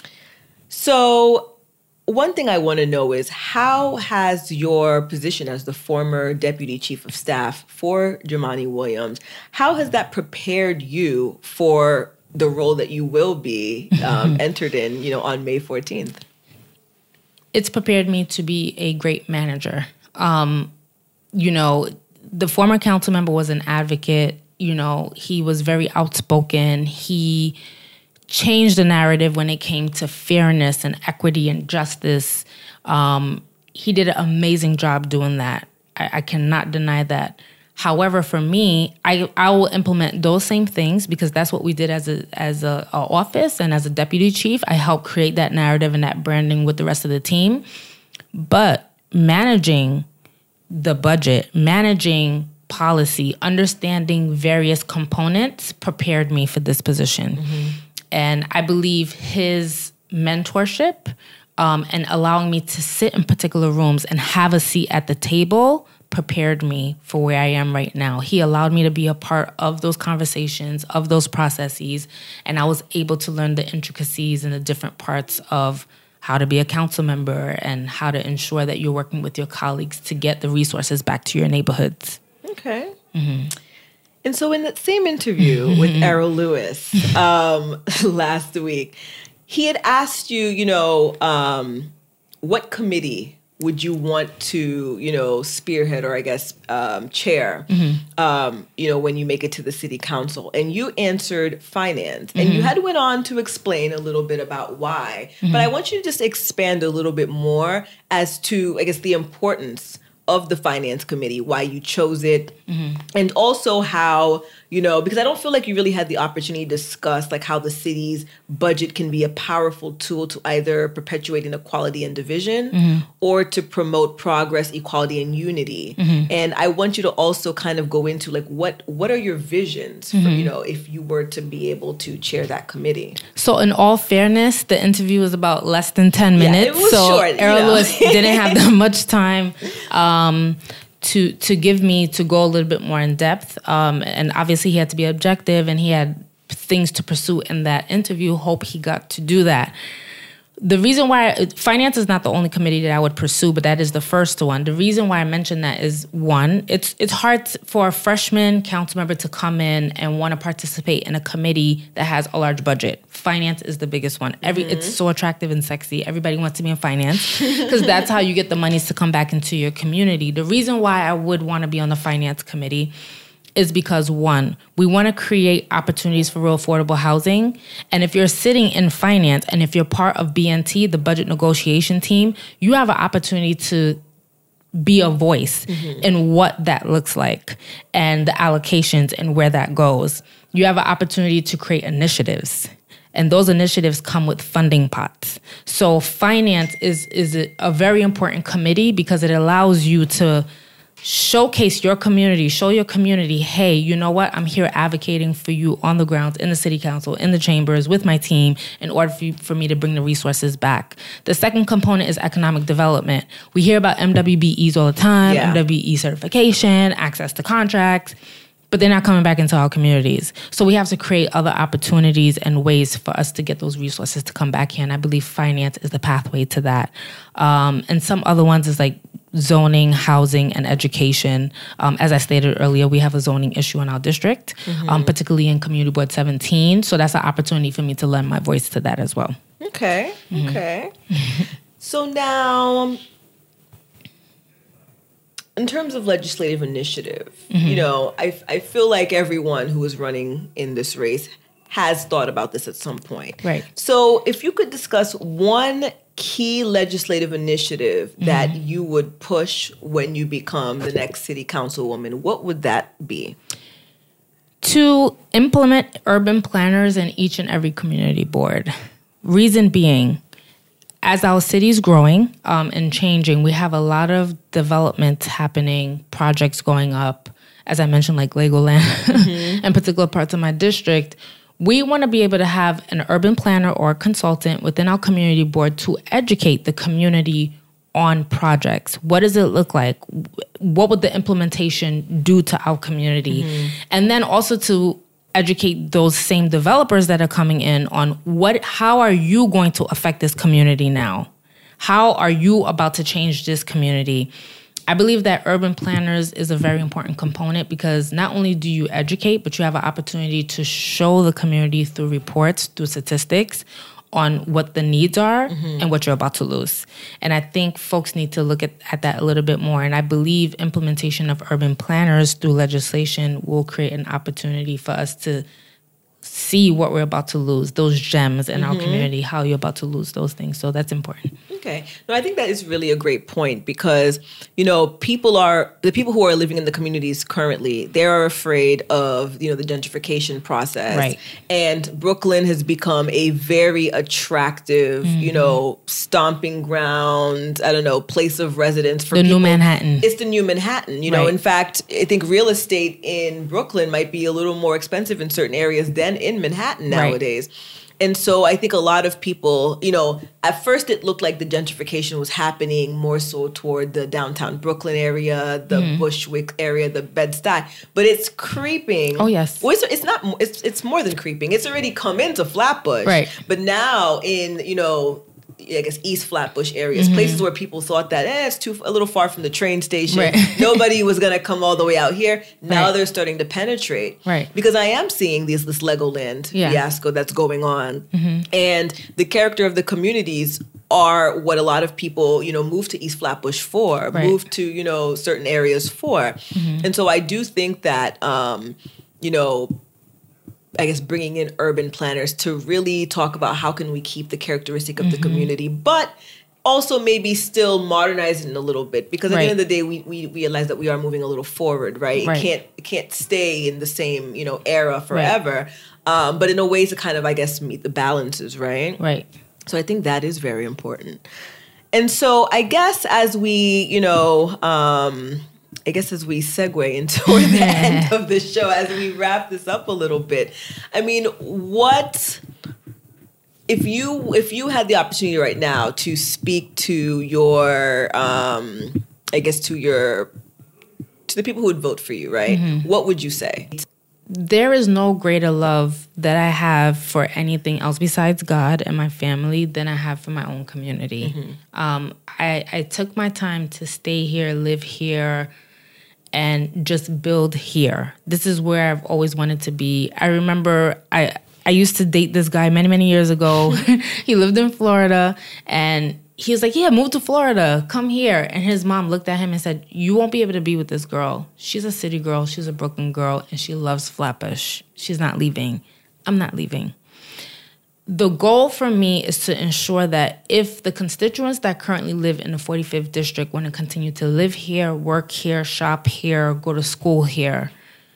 S4: So one thing I want to know is, how has your position as the former deputy chief of staff for Jumaane Williams, how has that prepared you for the role that you will be um, entered in, you know, on May fourteenth?
S8: It's prepared me to be a great manager. Um, you know, the former council member was an advocate. You know, he was very outspoken. He changed the narrative when it came to fairness and equity and justice. Um, he did an amazing job doing that. I, I cannot deny that. However, for me, I, I will implement those same things because that's what we did as a as a, a office and as a deputy chief. I helped create that narrative and that branding with the rest of the team. But managing the budget, managing policy, understanding various components prepared me for this position. Mm-hmm. And I believe his mentorship um, and allowing me to sit in particular rooms and have a seat at the table prepared me for where I am right now. He allowed me to be a part of those conversations, of those processes, and I was able to learn the intricacies and the different parts of how to be a council member and how to ensure that you're working with your colleagues to get the resources back to your neighborhoods.
S4: Okay. Mm-hmm. And so in that same interview mm-hmm. with Errol Lewis um, last week, he had asked you, you know, um, what committee would you want to, you know, spearhead or I guess um, chair, mm-hmm. um, you know, when you make it to the city council? And you answered finance. Mm-hmm. And you had went on to explain a little bit about why. Mm-hmm. But I want you to just expand a little bit more as to, I guess, the importance of the finance committee, why you chose it, mm-hmm. and also how, you know, because I don't feel like you really had the opportunity to discuss like how the city's budget can be a powerful tool to either perpetuate inequality and division mm-hmm. or to promote progress, equality, and unity. Mm-hmm. And I want you to also kind of go into like what what are your visions mm-hmm. for, you know, if you were to be able to chair that committee.
S8: So in all fairness, the interview was about less than ten minutes.
S4: Yeah, it was
S8: so
S4: short.
S8: Errol
S4: you know.
S8: Lewis didn't have that much time. Um, Um, to to give me to go a little bit more in depth, um, and obviously he had to be objective, and he had things to pursue in that interview. Hope he got to do that. The reason why finance is not the only committee that I would pursue, but that is the first one. The reason why I mentioned that is one, it's it's hard for a freshman council member to come in and want to participate in a committee that has a large budget. Finance is the biggest one. Every mm-hmm. It's so attractive and sexy. Everybody wants to be in finance because that's how you get the monies to come back into your community. The reason why I would want to be on the finance committee is because, one, we want to create opportunities for real affordable housing. And if you're sitting in finance and if you're part of B N T, the budget negotiation team, you have an opportunity to be a voice mm-hmm. in what that looks like and the allocations and where that goes. You have an opportunity to create initiatives. And those initiatives come with funding pots. So finance is, is a, a very important committee because it allows you to showcase your community, show your community, hey, you know what? I'm here advocating for you on the ground, in the city council, in the chambers, with my team, in order for, you, for me to bring the resources back. The second component is economic development. We hear about M W B Es all the time, yeah. M W B E certification, access to contracts, but they're not coming back into our communities. So we have to create other opportunities and ways for us to get those resources to come back here. And I believe finance is the pathway to that. Um, and some other ones is like zoning, housing, and education. Um, as I stated earlier, we have a zoning issue in our district, mm-hmm. um, particularly in Community Board seventeen. So that's an opportunity for me to lend my voice to that as well.
S4: Okay, mm-hmm. okay. So now, in terms of legislative initiative, mm-hmm. you know, I, I feel like everyone who is running in this race has thought about this at some point.
S8: Right.
S4: So if you could discuss one key legislative initiative that mm-hmm. you would push when you become the next city councilwoman, what would that be?
S8: To implement urban planners in each and every community board. Reason being, as our city is growing um, and changing, we have a lot of development happening, projects going up, as I mentioned, like Legoland mm-hmm. and particular parts of my district. We want to be able to have an urban planner or a consultant within our community board to educate the community on projects. What does it look like? What would the implementation do to our community? Mm-hmm. And then also to educate those same developers that are coming in on what, how are you going to affect this community now? How are you about to change this community? I believe that urban planners is a very important component because not only do you educate, but you have an opportunity to show the community through reports, through statistics on what the needs are mm-hmm. and what you're about to lose. And I think folks need to look at, at that a little bit more. And I believe implementation of urban planners through legislation will create an opportunity for us to see what we're about to lose, those gems in mm-hmm. our community, how you're about to lose those things. So that's important.
S4: Okay. Okay. No, I think that is really a great point because, you know, people are, the people who are living in the communities currently, they're afraid of, you know, the gentrification process.
S8: Right.
S4: And Brooklyn has become a very attractive, mm-hmm. you know, stomping ground, I don't know, place of residence for
S8: the
S4: people.
S8: new Manhattan.
S4: It's the new Manhattan. You know,
S8: right.
S4: in fact, I think real estate in Brooklyn might be a little more expensive in certain areas than in Manhattan nowadays. Right. And so I think a lot of people, you know, at first it looked like the gentrification was happening more so toward the downtown Brooklyn area, the mm-hmm. Bushwick area, the Bed-Stuy, but it's creeping.
S8: Oh, yes.
S4: Well, it's, it's not, it's, it's more than creeping. It's already come into Flatbush.
S8: Right.
S4: But now in, you know, I guess East Flatbush areas, mm-hmm. places where people thought that eh, it's too a little far from the train station.
S8: Right.
S4: Nobody was going to come all the way out here. Now
S8: right.
S4: they're starting to penetrate.
S8: Right.
S4: Because I am seeing this this Legoland
S8: yeah.
S4: fiasco that's going on,
S8: mm-hmm.
S4: and the character of the communities are what a lot of people, you know, move to East Flatbush for,
S8: right.
S4: move to, you know, certain areas for,
S8: mm-hmm.
S4: and so I do think that, um, you know. I guess bringing in urban planners to really talk about how can we keep the characteristic of mm-hmm. the community, but also maybe still modernize it a little bit because at
S8: right.
S4: the end of the day, we, we realize that we are moving a little forward, right?
S8: right?
S4: It can't it can't stay in the same, you know, era forever, right. um, but in a way to kind of, I guess, meet the balances, right?
S8: Right.
S4: So I think that is very important. And so I guess as we, you know, um, I guess as we segue into the end of the show, as we wrap this up a little bit, I mean, what if you if you had the opportunity right now to speak to your, um, I guess to your to the people who would vote for you, right? Mm-hmm. What would you say?
S8: There is no greater love that I have for anything else besides God and my family than I have for my own community. Mm-hmm. Um, I, I took my time to stay here, live here, and just build here. This is where I've always wanted to be. I remember I I used to date this guy many, many years ago. He lived in Florida, and he was like, yeah, move to Florida. Come here. And his mom looked at him and said, you won't be able to be with this girl. She's a city girl. She's a Brooklyn girl, and she loves Flatbush. She's not leaving. I'm not leaving. The goal for me is to ensure that if the constituents that currently live in the forty-fifth district want to continue to live here, work here, shop here, go to school here,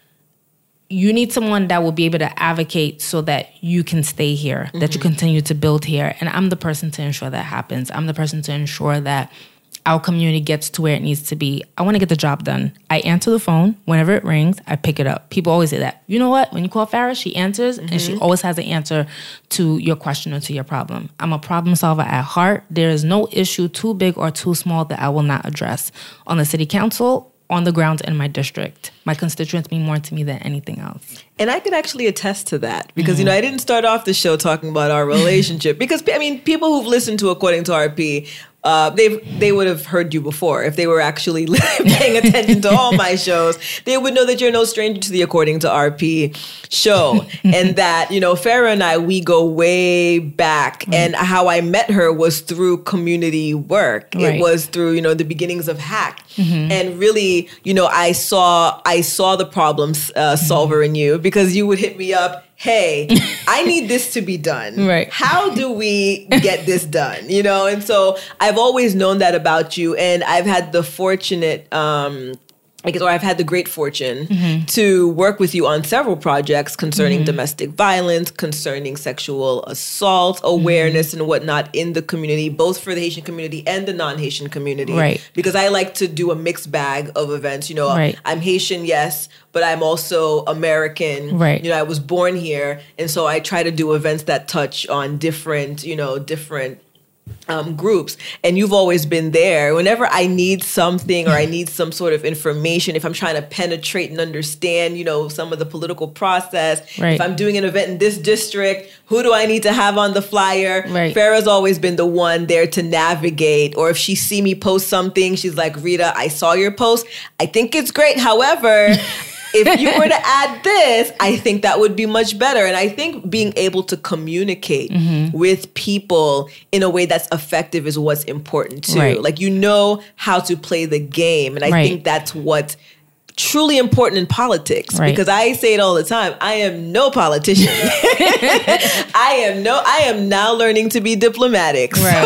S8: you need someone that will be able to advocate so that you can stay here, mm-hmm. that you continue to build here. And I'm the person to ensure that happens. I'm the person to ensure that our community gets to where it needs to be. I want to get the job done. I answer the phone. Whenever it rings, I pick it up. People always say that. You know what? When you call Farrah, she answers, mm-hmm. and she always has an answer to your question or to your problem. I'm a problem solver at heart. There is no issue too big or too small that I will not address on the city council, on the ground in my district. My constituents mean more to me than anything else.
S4: And I could actually attest to that because, mm-hmm. you know, I didn't start off the show talking about our relationship because, I mean, people who've listened to According to R P, uh, they they would have heard you before. If they were actually paying attention to all my shows, they would know that you're no stranger to the According to R P show. And that, you know, Farrah and I, we go way back. Mm-hmm. And how I met her was through community work. Right. It was through, you know, the beginnings of Hack. Mm-hmm. And really, you know, I saw I saw the problem uh, solver mm-hmm. in you because you would hit me up. Hey, I need this to be done.
S8: Right.
S4: How do we get this done? You know, and so I've always known that about you, and I've had the fortunate, um, I guess, or I've had the great fortune mm-hmm. to work with you on several projects concerning mm-hmm. domestic violence, concerning sexual assault, awareness, mm-hmm. and whatnot in the community, both for the Haitian community and the non-Haitian community.
S8: Right.
S4: Because I like to do a mixed bag of events. You know,
S8: right.
S4: I'm Haitian, yes, but I'm also American.
S8: Right.
S4: You know, I was born here. And so I try to do events that touch on different, you know, different um, groups. And you've always been there. Whenever I need something or I need some sort of information, if I'm trying to penetrate and understand, you know, some of the political process,
S8: right.
S4: if I'm doing an event in this district, who do I need to have on the flyer?
S8: Right.
S4: Farrah's always been the one there to navigate. Or if she see me post something, she's like, Rita, I saw your post. I think it's great. However, if you were to add this, I think that would be much better. And I think being able to communicate mm-hmm. with people in a way that's effective is what's important too.
S8: Right.
S4: Like, you know how to play the game. And I
S8: right.
S4: think that's what's truly important in politics,
S8: right.
S4: because I say it all the time. I am no politician. I am no, I am now learning to be diplomatic.
S8: Right.
S4: So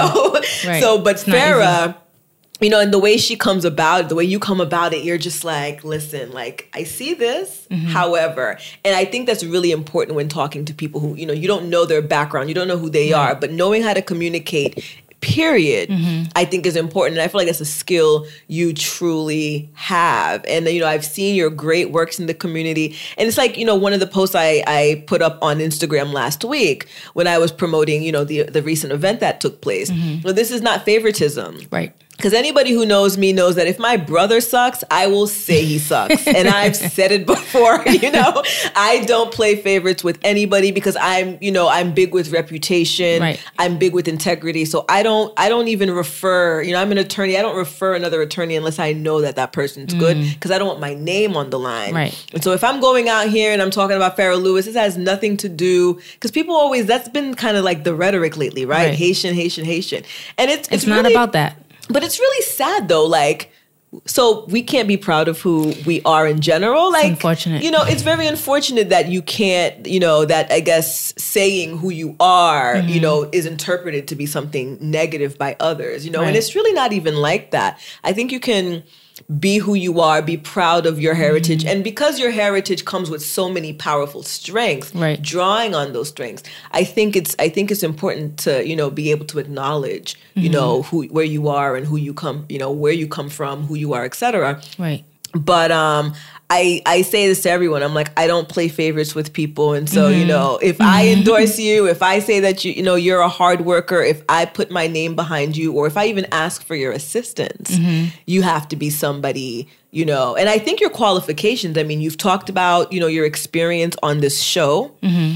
S8: Right.
S4: So, but
S8: It's not
S4: Farrah, you know, and the way she comes about, the way you come about it, you're just like, listen, like, I see this,
S8: Mm-hmm.
S4: however, and I think that's really important when talking to people who, you know, you don't know their background, you don't know who they
S8: Right.
S4: are, but knowing how to communicate, period,
S8: Mm-hmm.
S4: I think is important. And I feel like that's a skill you truly have. And, you know, I've seen your great works in the community. And it's like, you know, one of the posts I, I put up on Instagram last week when I was promoting, you know, the, the recent event that took place.
S8: Mm-hmm.
S4: Well, this is not favoritism.
S8: Right.
S4: Because anybody who knows me knows that if my brother sucks, I will say he sucks. And I've said it before, you know. I don't play favorites with anybody because I'm, you know, I'm big with reputation.
S8: Right.
S4: I'm big with integrity. So I don't I don't even refer, you know, I'm an attorney. I don't refer another attorney unless I know that that person's good because I don't want my name on the line.
S8: Right.
S4: And so if I'm going out here and I'm talking about Farrah Lewis, this has nothing to do, because people always, that's been kind of like the rhetoric lately, right?
S8: Right.
S4: Haitian, Haitian, Haitian. And it's, it's,
S8: It's not
S4: really,
S8: about that.
S4: But it's really sad though, like, so we can't be proud of who we are in general. Like,
S8: unfortunate.
S4: You know, it's very unfortunate that you can't, you know, that I guess saying who you are,
S8: Mm-hmm.
S4: you know, is interpreted to be something negative by others, you know, and
S8: Right.
S4: it's really not even like that. I think you can be who you are, be proud of your heritage.
S8: Mm-hmm.
S4: And because your heritage comes with so many powerful strengths,
S8: Right.
S4: drawing on those strengths, I think it's I think it's important to, you know, be able to acknowledge,
S8: Mm-hmm.
S4: you know, who where you are and who you come, you know, where you come from, who you are, et cetera.
S8: Right.
S4: But um, I I say this to everyone. I'm like, I don't play favorites with people, and so you know, if I endorse you, if I say that you you know you're a hard worker, if I put my name behind you, or if I even ask for your assistance, you have to be somebody. You know, and I think your qualifications, I mean, you've talked about, you know, your experience on this show,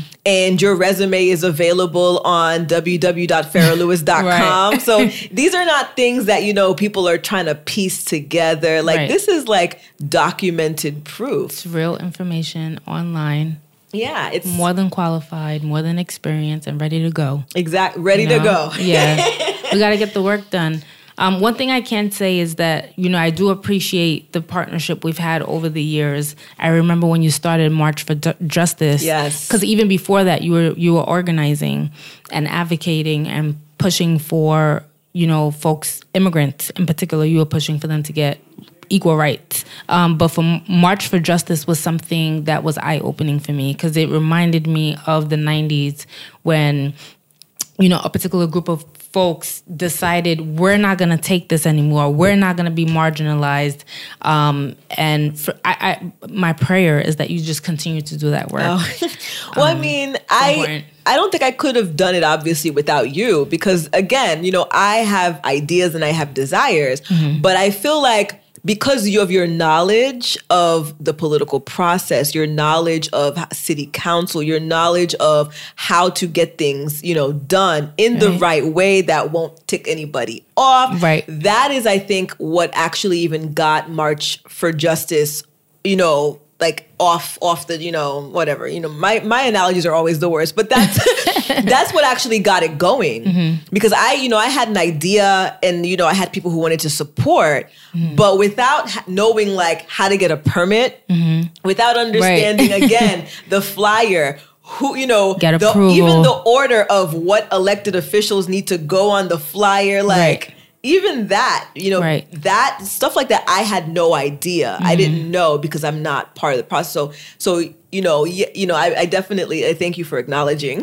S4: and your resume is available on w w w dot farrah lewis dot com.
S8: Right.
S4: So these are not things that, you know, people are trying to piece together. Like,
S8: Right.
S4: this is like documented proof.
S8: It's real information online.
S4: Yeah, it's
S8: More than qualified, more than experienced, and ready to go.
S4: exact ready
S8: you
S4: to
S8: know?
S4: go.
S8: Yeah. We got to get the work done. Um, one thing I can say is that, you know, I do appreciate the partnership we've had over the years. I remember when you started March for D- Justice.
S4: Yes.
S8: Because even before that, you were you were organizing and advocating and pushing for, you know, folks, immigrants in particular. You were pushing for them to get equal rights. Um, but for March for Justice was something that was eye-opening for me because it reminded me of the nineties when, you know, a particular group of folks decided we're not going to take this anymore. We're not going to be marginalized. Um, and for, I, I, my prayer is that you just continue to do that work.
S4: Oh. Well, I mean, I
S8: important.
S4: I don't think I could have done it obviously without you because again, you know, I have ideas and I have desires, but I feel like because you have your knowledge of the political process, your knowledge of city council, your knowledge of how to get things, you know, done in the
S8: Right.
S4: right way that won't tick anybody off.
S8: Right.
S4: That is, I think, what actually even got March for Justice, you know, like off off the, you know, whatever. You know, my, my analogies are always the worst, but that's that's what actually got it going. Mm-hmm. Because I, you know, I had an idea and, you know, I had people who wanted to support, mm-hmm. but without ha- knowing like how to get a permit, mm-hmm. without understanding, right. again, the flyer, who, you know,
S8: Get
S4: the,
S8: approval.
S4: even the order of what elected officials need to go on the flyer, like,
S8: Right.
S4: even that, you know,
S8: Right.
S4: that stuff like that, I had no idea. Mm-hmm. I didn't know because I'm not part of the process. So, so you know, y- you know, I, I definitely I thank you for acknowledging,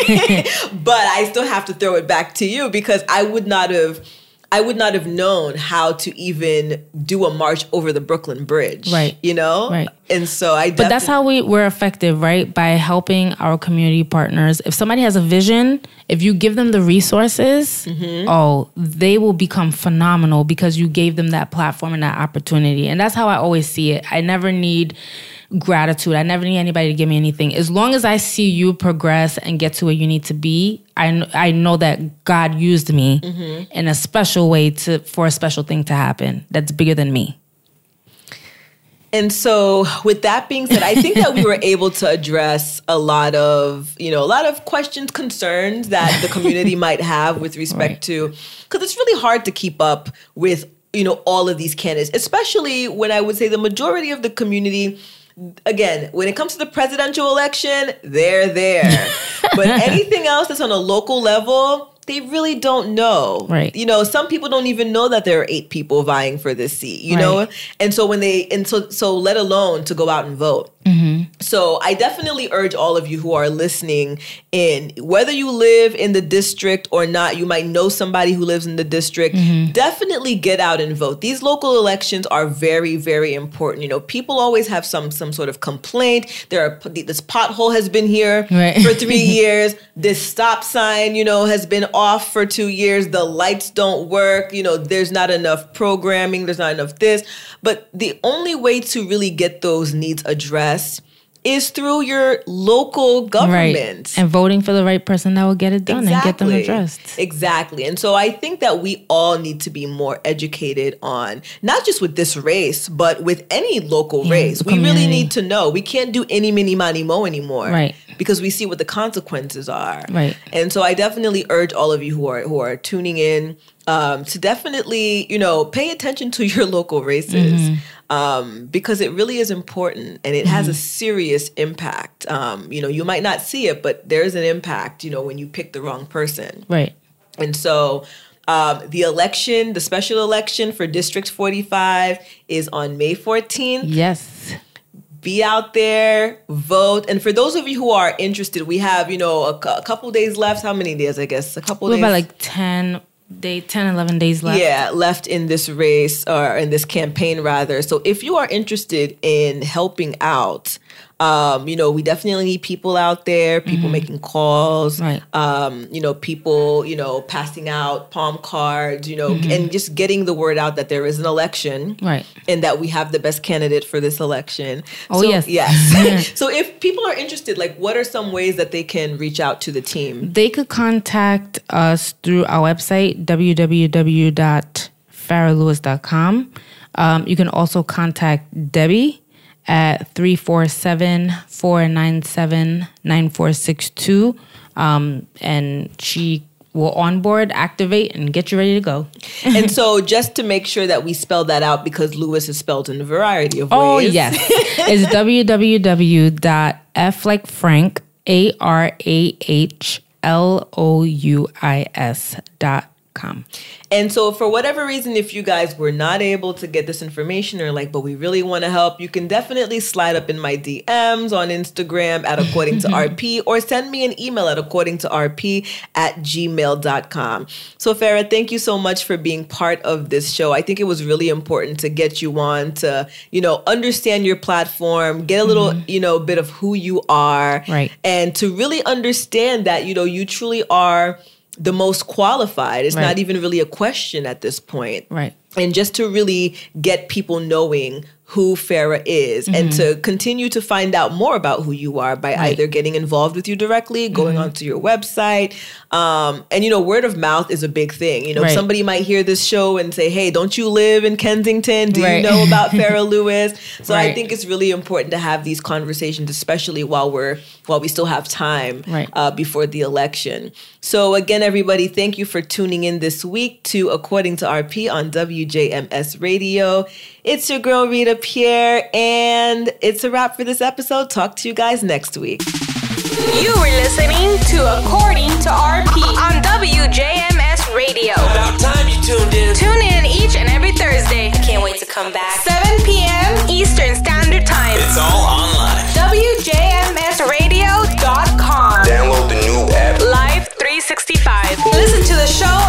S4: but I still have to throw it back to you because I would not have, I would not have known how to even do a march over the Brooklyn Bridge,
S8: Right.
S4: You know,
S8: Right.
S4: And so I,
S8: But that's how we, we're effective, right? By helping our community partners. If somebody has a vision, if you give them the resources, mm-hmm. oh, they will become phenomenal because you gave them that platform and that opportunity. And that's how I always see it. I never need gratitude. I never need anybody to give me anything. As long as I see you progress and get to where you need to be, I, kn- I know that God used me mm-hmm. in a special way to for a special thing to happen that's bigger than me.
S4: And so with that being said, I think that we were able to address a lot of, you know, a lot of questions, concerns that the community might have with respect
S8: Right.
S4: to, because it's really hard to keep up with, you know, all of these candidates, especially when I would say the majority of the community, again, when it comes to the presidential election, they're there. But anything else that's on a local level, they really don't know.
S8: Right.
S4: You know, some people don't even know that there are eight people vying for this seat, you
S8: right.
S4: know? And so when they, and so, so let alone to go out and vote.
S8: Mm-hmm.
S4: So I definitely urge all of you who are listening in, whether you live in the district or not, you might know somebody who lives in the district, mm-hmm. definitely get out and vote. These local elections are very, very important. You know, people always have some some sort of complaint. There are this pothole has been here
S8: right.
S4: for three years. This stop sign, you know, has been off for two years. The lights don't work. You know, there's not enough programming. There's not enough this. But the only way to really get those needs addressed is through your local government.
S8: Right. And voting for the right person that will get it done exactly. and get them addressed.
S4: Exactly. And so I think that we all need to be more educated on, not just with this race, but with any local yeah, race. We really need to know. We can't do any, mini, money, mo anymore.
S8: Right.
S4: Because we see what the consequences are.
S8: Right.
S4: And so I definitely urge all of you who are who are tuning in um, to definitely, you know, pay attention to your local races. Mm-hmm. Um, because it really is important and it mm-hmm. has a serious impact. Um, you know, you might not see it, but there's an impact, you know, when you pick the wrong person.
S8: Right.
S4: And so um, the election, the special election for District forty-five is on May fourteenth.
S8: Yes.
S4: Be out there, vote. And for those of you who are interested, we have, you know, a, a couple days left. How many days, I guess? A couple
S8: We're
S4: days?
S8: about like ten Day ten, eleven days left.
S4: Yeah, left in this race or in this campaign rather. So if you are interested in helping out, um, you know, we definitely need people out there, people mm-hmm. making calls,
S8: right.
S4: um, you know, people, you know, passing out palm cards, you know, mm-hmm. and just getting the word out that there is an election.
S8: Right.
S4: And that we have the best candidate for this election.
S8: Oh,
S4: so,
S8: yes.
S4: Yes. So if people are interested, like what are some ways that they can reach out to the team?
S8: They could contact us through our website, w w w dot farrah lewis dot com. Um, you can also contact Debbie at three four seven, four nine seven, nine four six two. Um, and she will onboard, activate, and get you ready to go.
S4: And so just to make sure that we spell that out, because Lewis is spelled in a variety of
S8: oh,
S4: ways.
S8: Oh, yes. It's w w w dot f like Frank, A R A H L O U I S dot com.
S4: And so for whatever reason, if you guys were not able to get this information or like, but we really want to help, you can definitely slide up in my D Ms on Instagram at According to R P or send me an email at according to R P at gmail dot com. So Farrah, thank you so much for being part of this show. I think it was really important to get you on to, you know, understand your platform, get a little, mm-hmm. you know, bit of who you are,
S8: right.
S4: and to really understand that, you know, you truly are the most qualified. It's
S8: right.
S4: not even really a question at this point.
S8: Right.
S4: And just to really get people knowing who Farrah is mm-hmm. and to continue to find out more about who you are by right. either getting involved with you directly, going mm-hmm. onto your website. Um, and, you know, word of mouth is a big thing. You know, right. somebody might hear this show and say, hey, don't you live in Kensington? Do right. you know about Farrah Lewis? So right. I think it's really important to have these conversations, especially while we're while we still have time
S8: right.
S4: uh, before the election. So again, everybody, thank you for tuning in this week to According to R P on W J M S Radio. It's your girl, Rita Pierre, and it's a wrap for this episode. Talk to you guys next week.
S2: You were listening to According to R P on W J M S Radio.
S3: About time you tuned in.
S2: Tune in each and every Thursday. I can't wait to come back. seven p.m. Eastern Standard Time.
S3: It's all online.
S2: W J M S radio dot com.
S6: Download the new app.
S2: Live three sixty-five. Listen to the show